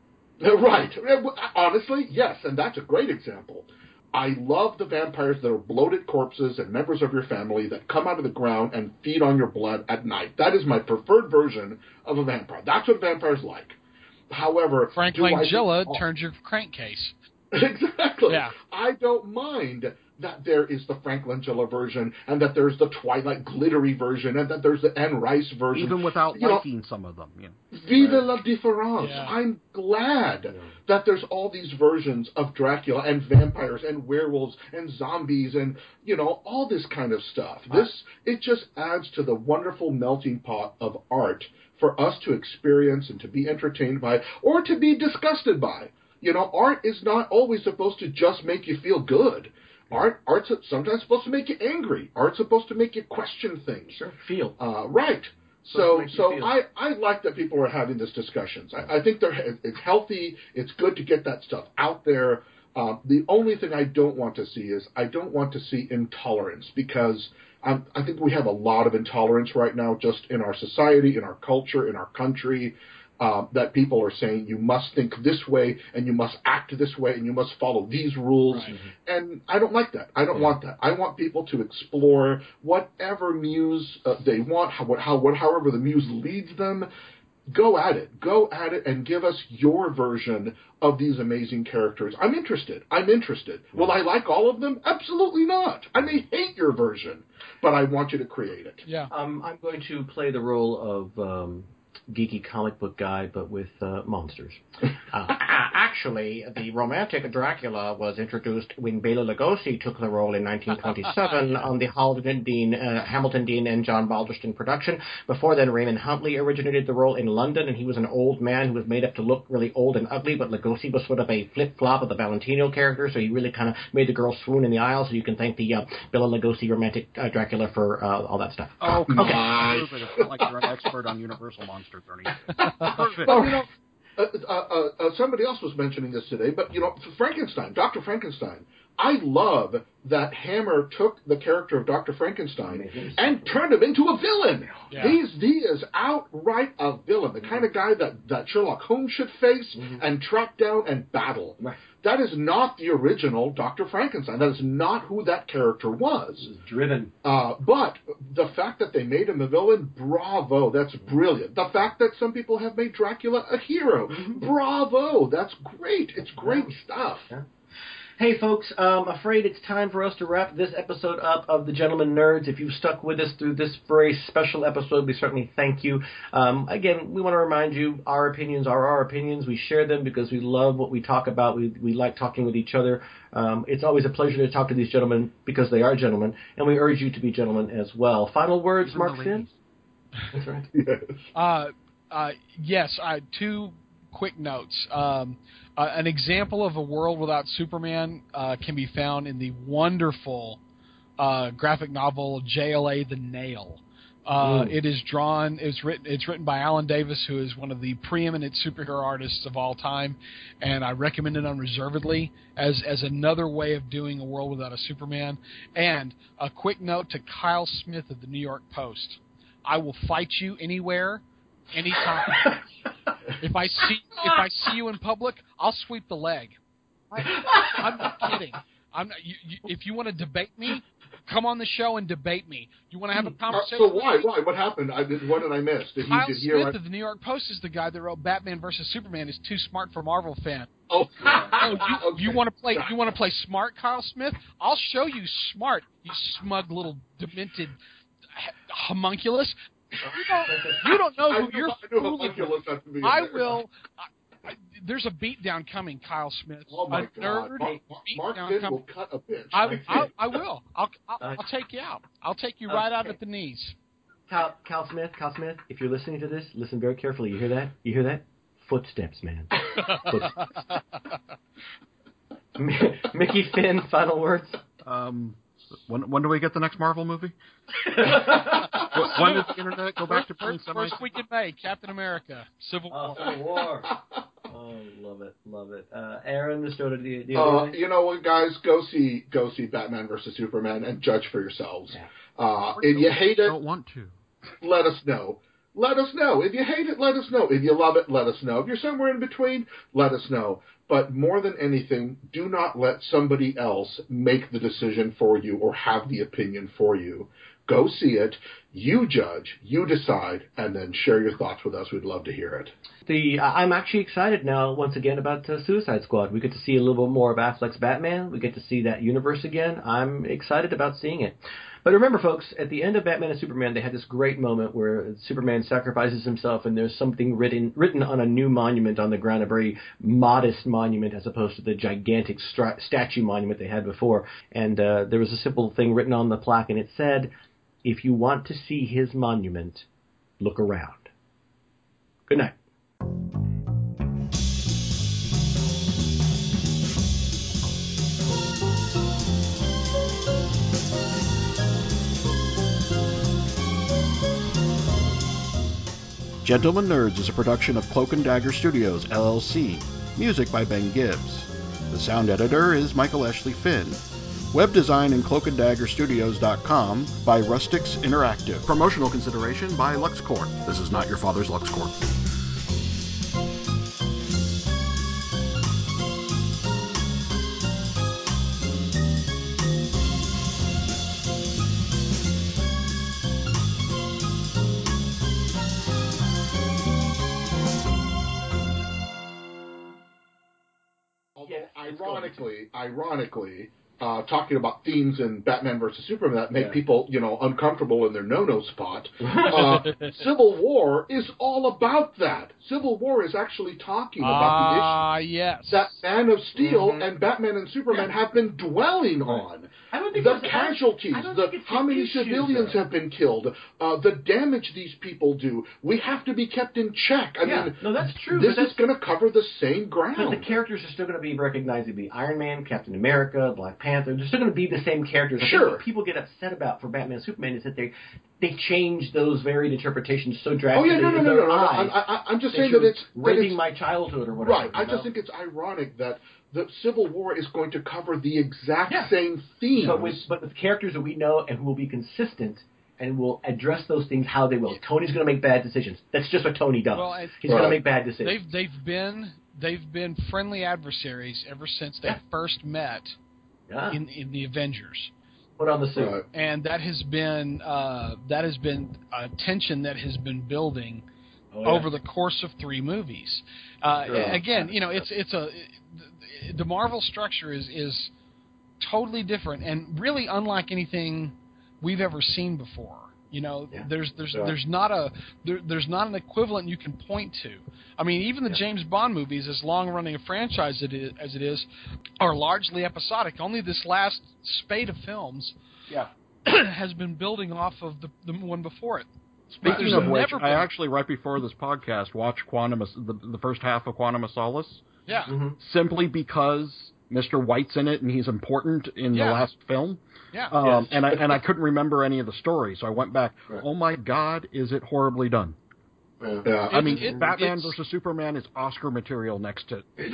Right. Honestly, yes, and that's a great example. I love the vampires that are bloated corpses and members of your family that come out of the ground and feed on your blood at night. That is my preferred version of a vampire. That's what vampires like. However, Frank Langella think, turns your crankcase. Exactly. Yeah. I don't mind that there is the Frank Langella version, and that there's the Twilight glittery version, and that there's the Anne Rice version. Even without you liking know, some of them. Yeah. Vive right. la différence. Yeah. I'm glad Yeah. that there's all these versions of Dracula and vampires and werewolves and zombies and, you know, all this kind of stuff. This, it just adds to the wonderful melting pot of art for us to experience and to be entertained by or to be disgusted by. You know, art is not always supposed to just make you feel good. Art, art's sometimes supposed to make you angry. Art's supposed to make you question things. Sure, feel. Uh, right. So, so I, I like that people are having these discussions. I, I think they're, it's healthy. It's good to get that stuff out there. Uh, the only thing I don't want to see is I don't want to see intolerance, because I'm, I think we have a lot of intolerance right now just in our society, in our culture, in our country. Uh, that people are saying you must think this way and you must act this way and you must follow these rules. Right. And I don't like that. I don't yeah. want that. I want people to explore whatever muse uh, they want, how, how, what, however the muse leads them. Go at it. Go at it and give us your version of these amazing characters. I'm interested. I'm interested. Yeah. Will I like all of them? Absolutely not. I may hate your version, but I want you to create it. Yeah. Um, I'm going to play the role of... Um geeky comic book guy, but with uh, monsters. Uh, actually, the romantic Dracula was introduced when Bela Lugosi took the role in nineteen twenty-seven on the Hamilton Dean, uh, Hamilton Dean and John Balderston production. Before then, Raymond Huntley originated the role in London, and he was an old man who was made up to look really old and ugly, but Lugosi was sort of a flip-flop of the Valentino character, so he really kind of made the girls swoon in the aisle, so you can thank the uh, Bela Lugosi romantic uh, Dracula for uh, all that stuff. Oh, come okay. on. It's not like you're an expert on Universal monsters or anything. Well, you know, uh, uh, uh, somebody else was mentioning this today, but, you know, Frankenstein, Doctor Frankenstein, I love that Hammer took the character of Doctor Frankenstein and turned him into a villain. Yeah. He's, he is outright a villain, the kind of guy that, that Sherlock Holmes should face mm-hmm. and track down and battle. Right. That is not the original Doctor Frankenstein. That is not who that character was. He was driven. Uh, but the fact that they made him a villain, bravo, that's brilliant. The fact that some people have made Dracula a hero, mm-hmm. bravo, that's great. It's great yeah. stuff. Yeah. Hey, folks, I'm afraid it's time for us to wrap this episode up of The Gentleman Nerds. If you've stuck with us through this very special episode, we certainly thank you. Um, again, we want to remind you, our opinions are our opinions. We share them because we love what we talk about. We, we like talking with each other. Um, it's always a pleasure to talk to these gentlemen because they are gentlemen, and we urge you to be gentlemen as well. Final words, Mark Finn? That's right. Yes. Uh, uh, yes, I, two quick notes. Um, uh, an example of a world without Superman uh, can be found in the wonderful uh, graphic novel J L A The Nail. Uh, it is drawn. It's written. It's written by Alan Davis, who is one of the preeminent superhero artists of all time, and I recommend it unreservedly as as another way of doing a world without a Superman. And a quick note to Kyle Smith of the New York Post: I will fight you anywhere, anytime. If I see if I see you in public, I'll sweep the leg. I, I'm not kidding. I'm not, you, you, if you want to debate me, come on the show and debate me. You want to have a conversation? Uh, so why? With me? Why? What happened? I did. What did I miss? Did Kyle he, did Smith he, of the New York Post is the guy that wrote Batman versus Superman. Is too smart for Marvel fan. Oh, oh, you, Okay. you want to play? You want to play smart, Kyle Smith? I'll show you smart. You smug little demented homunculus. You don't, you don't know I who knew- you're I knew fooling homunculus with. had to be in I there. will. I, I, there's a beatdown coming, Kyle Smith. Oh my a God! nerd Mark, Mark beatdown Finn coming. will cut a bitch. I, I, I will. I'll, I'll, Uh, I'll take you out. I'll take you right out okay. at the knees. Cal, Cal Smith, Cal Smith, if you're listening to this, listen very carefully. You hear that? You hear that? Footsteps, man. Footsteps. Mickey Finn, final words. Um, when when do we get the next Marvel movie? When does the internet go back to playing First, semi? first week in May, Captain America, Civil Oh, War. Civil War. Oh, love it, love it. Uh, Aaron, Mister Oda, do you, do you Uh, agree? you know what, guys? Go see go see Batman versus Superman and judge for yourselves. Yeah. Uh, if you hate it, Don't want to. let us know. Let us know. If you hate it, let us know. If you love it, let us know. If you're somewhere in between, let us know. But more than anything, do not let somebody else make the decision for you or have the opinion for you. Go see it, you judge, you decide, and then share your thoughts with us. We'd love to hear it. The I'm actually excited now once again about uh, Suicide Squad. We get to see a little bit more of Affleck's Batman. We get to see that universe again. I'm excited about seeing it. But remember, folks, at the end of Batman and Superman, they had this great moment where Superman sacrifices himself, and there's something written written on a new monument on the ground, a very modest monument as opposed to the gigantic stra- statue monument they had before. And uh, there was a simple thing written on the plaque, and it said, "If you want to see his monument, look around." Good night. Gentlemen Nerds is a production of Cloak and Dagger Studios, L L C. Music by Ben Gibbs. The sound editor is Michael Ashley Finn. Web design and cloak and dagger studios dot com by Rustix Interactive. Promotional consideration by LuxCorp. This is not your father's LuxCorp. Although, Yes, it's ironically, ironically, uh, talking about themes in Batman versus Superman that make Yeah. people, you know, uncomfortable in their no-no spot, uh, Civil War is all about that. Civil War is actually talking about Ah, the issue yes. that Man of Steel Mhm. and Batman and Superman have been dwelling on. I don't think The it's- casualties, I don't the think it's how the many issue, civilians though. have been killed, uh, the damage these people do. We have to be kept in check. I Yeah, mean, no, that's true, this but is going to cover the same ground. But the characters are still going to be recognizably Iron Man, Captain America, Black Panther. They're still going to be the same characters. I Sure. think what people get upset about for Batman and Superman is that they they change those varied interpretations so Oh drastically. yeah, no, no, in no, their no, no. eyes I, I, I'm just that saying you're that it's that raping it's, my childhood or whatever. right. I you know? just think it's ironic that the Civil War is going to cover the exact Yeah. same themes. But with but with characters that we know and who will be consistent and will address those things how they will. Tony's going to make bad decisions. That's just what Tony does. Well, and- He's going Right. to make bad decisions. They've they've been they've been friendly adversaries ever since they Yeah. first met yeah. in in the Avengers, Put on the suit. Right. and that has been uh, that has been a tension that has been building Oh, yeah. over the course of three movies. Uh, Sure. Again, you know, it's it's a the Marvel structure is is totally different and really unlike anything we've ever seen before. You know, Yeah. there's there's Yeah. there's not a there, there's not an equivalent you can point to. I mean, even the Yeah. James Bond movies, as long running a franchise it is, as it is, are largely episodic. Only this last spate of films Yeah. has been building off of the the one before it. Speaking There's of which, never I been- actually, right before this podcast, watched Quantum, the, the first half of Quantum of Solace, Yeah. hmm simply because Mister White's in it and he's important in Yeah. the last film. Yeah. Um, Yes. and I and I couldn't remember any of the story, so I went back. Right. Oh my God, is it horribly done? Yeah. Yeah. I mean, it- Batman it's- versus Superman is Oscar material next to Quantum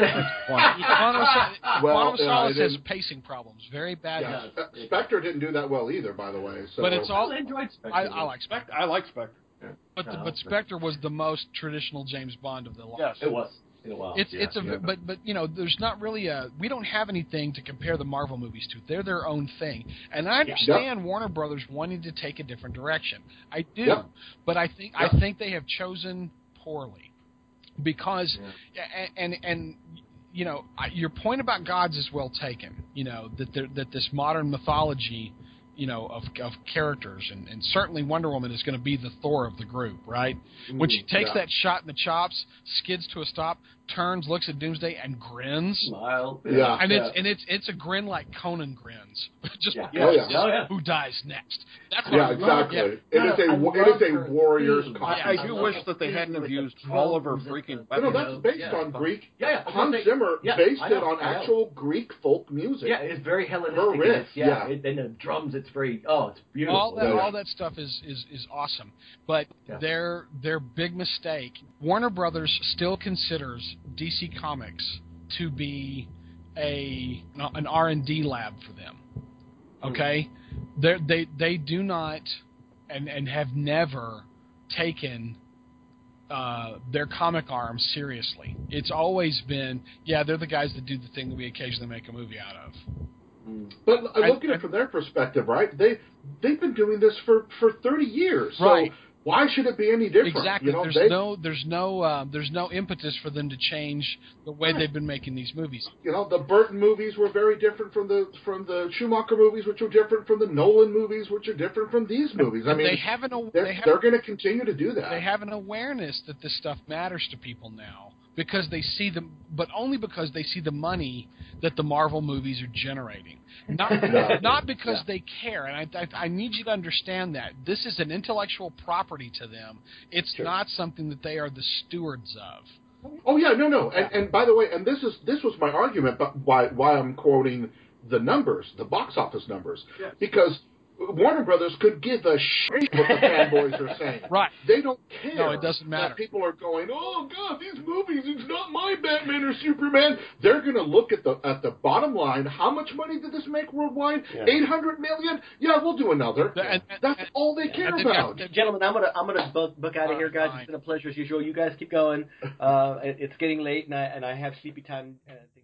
of Sol- Well, Quantum of yeah, Solace it has is- pacing problems, very bad. Yeah. Yeah. Uh, Spectre didn't do that well either, by the way. So. But it's all I enjoyed Spectre. I, I like Spectre, I like Spectre. but the, Yeah, but Spectre was the most traditional James Bond of the lot. Yes. It was. In a while. It's yeah, it's a yeah. but but you know there's not really a we don't have anything to compare the Marvel movies to. They're their own thing, and I understand Warner Brothers wanting to take a different direction. I do, Yep. but I think Yep. I think they have chosen poorly because and and, and you know, I, your point about gods is well taken. You know, that there, that this modern mythology, you know, of of characters, and, and certainly Wonder Woman is going to be the Thor of the group, right? Mm, when she takes yeah. that shot in the chops, skids to a stop, turns, looks at Doomsday, and grins. Smile. Yeah. And yeah. it's and it's it's a grin like Conan grins. Just yeah. because oh, yeah. Oh, yeah. who dies next. That's what yeah, I exactly. love. It yeah. is a No, it is a warrior's theme. costume. I, I do I wish love that they the hadn't theme have with used the all of her drums freaking and weapons. the- You know, that's based yeah. on Greek. Yeah, yeah. Hans Say, Zimmer yeah, based I know, it on I know. actual Greek folk music. Yeah, it's very Hellenistic. Her riff, it's, yeah, yeah. It, and the drums, it's very, oh, it's beautiful. All that, Yeah, yeah. all that stuff is, is, is awesome. But Yeah. their their big mistake, Warner Brothers still considers D C Comics to be a an R and D lab for them. Okay? They're, they they do not and, and have never taken uh, their comic arm seriously. It's always been, yeah, they're the guys that do the thing that we occasionally make a movie out of. But uh, And- look at it from their perspective, right? They they've been doing this for, for thirty years. So Right. why should it be any different? Exactly. You know, there's they, no there's no uh, there's no impetus for them to change the way Right. they've been making these movies. you know, the Burton movies were very different from the from the Schumacher movies, which are different from the Nolan movies, which are different from these movies. I And mean, they have an aw- they're, they have, they're going to continue to do that. they have an awareness that this stuff matters to people now because they see them, but only because they see the money that the Marvel movies are generating. Not No. not because Yeah. they care. And I, I I need you to understand that this is an intellectual property to them. It's Sure. not something that they are the stewards of. Oh yeah, no, no, and and by the way, and this is this was my argument, but why why I'm quoting the numbers, the box office numbers, Yes. because Warner Brothers could give a shit what the fanboys are saying. Right. They don't care. No, it doesn't matter. That people are going, oh God, these movies, it's not my Batman or Superman. They're going to look at the at the bottom line. How much money did this make worldwide? Yeah. Eight hundred million. Yeah, we'll do another. The- and- That's and- all they care and they've got- about. they've- Gentlemen, I'm gonna I'm gonna book, book out of All here, right, guys. fine. It's been a pleasure as usual. You guys keep going. Uh, it- it's getting late, and I and I have sleepy time. Uh,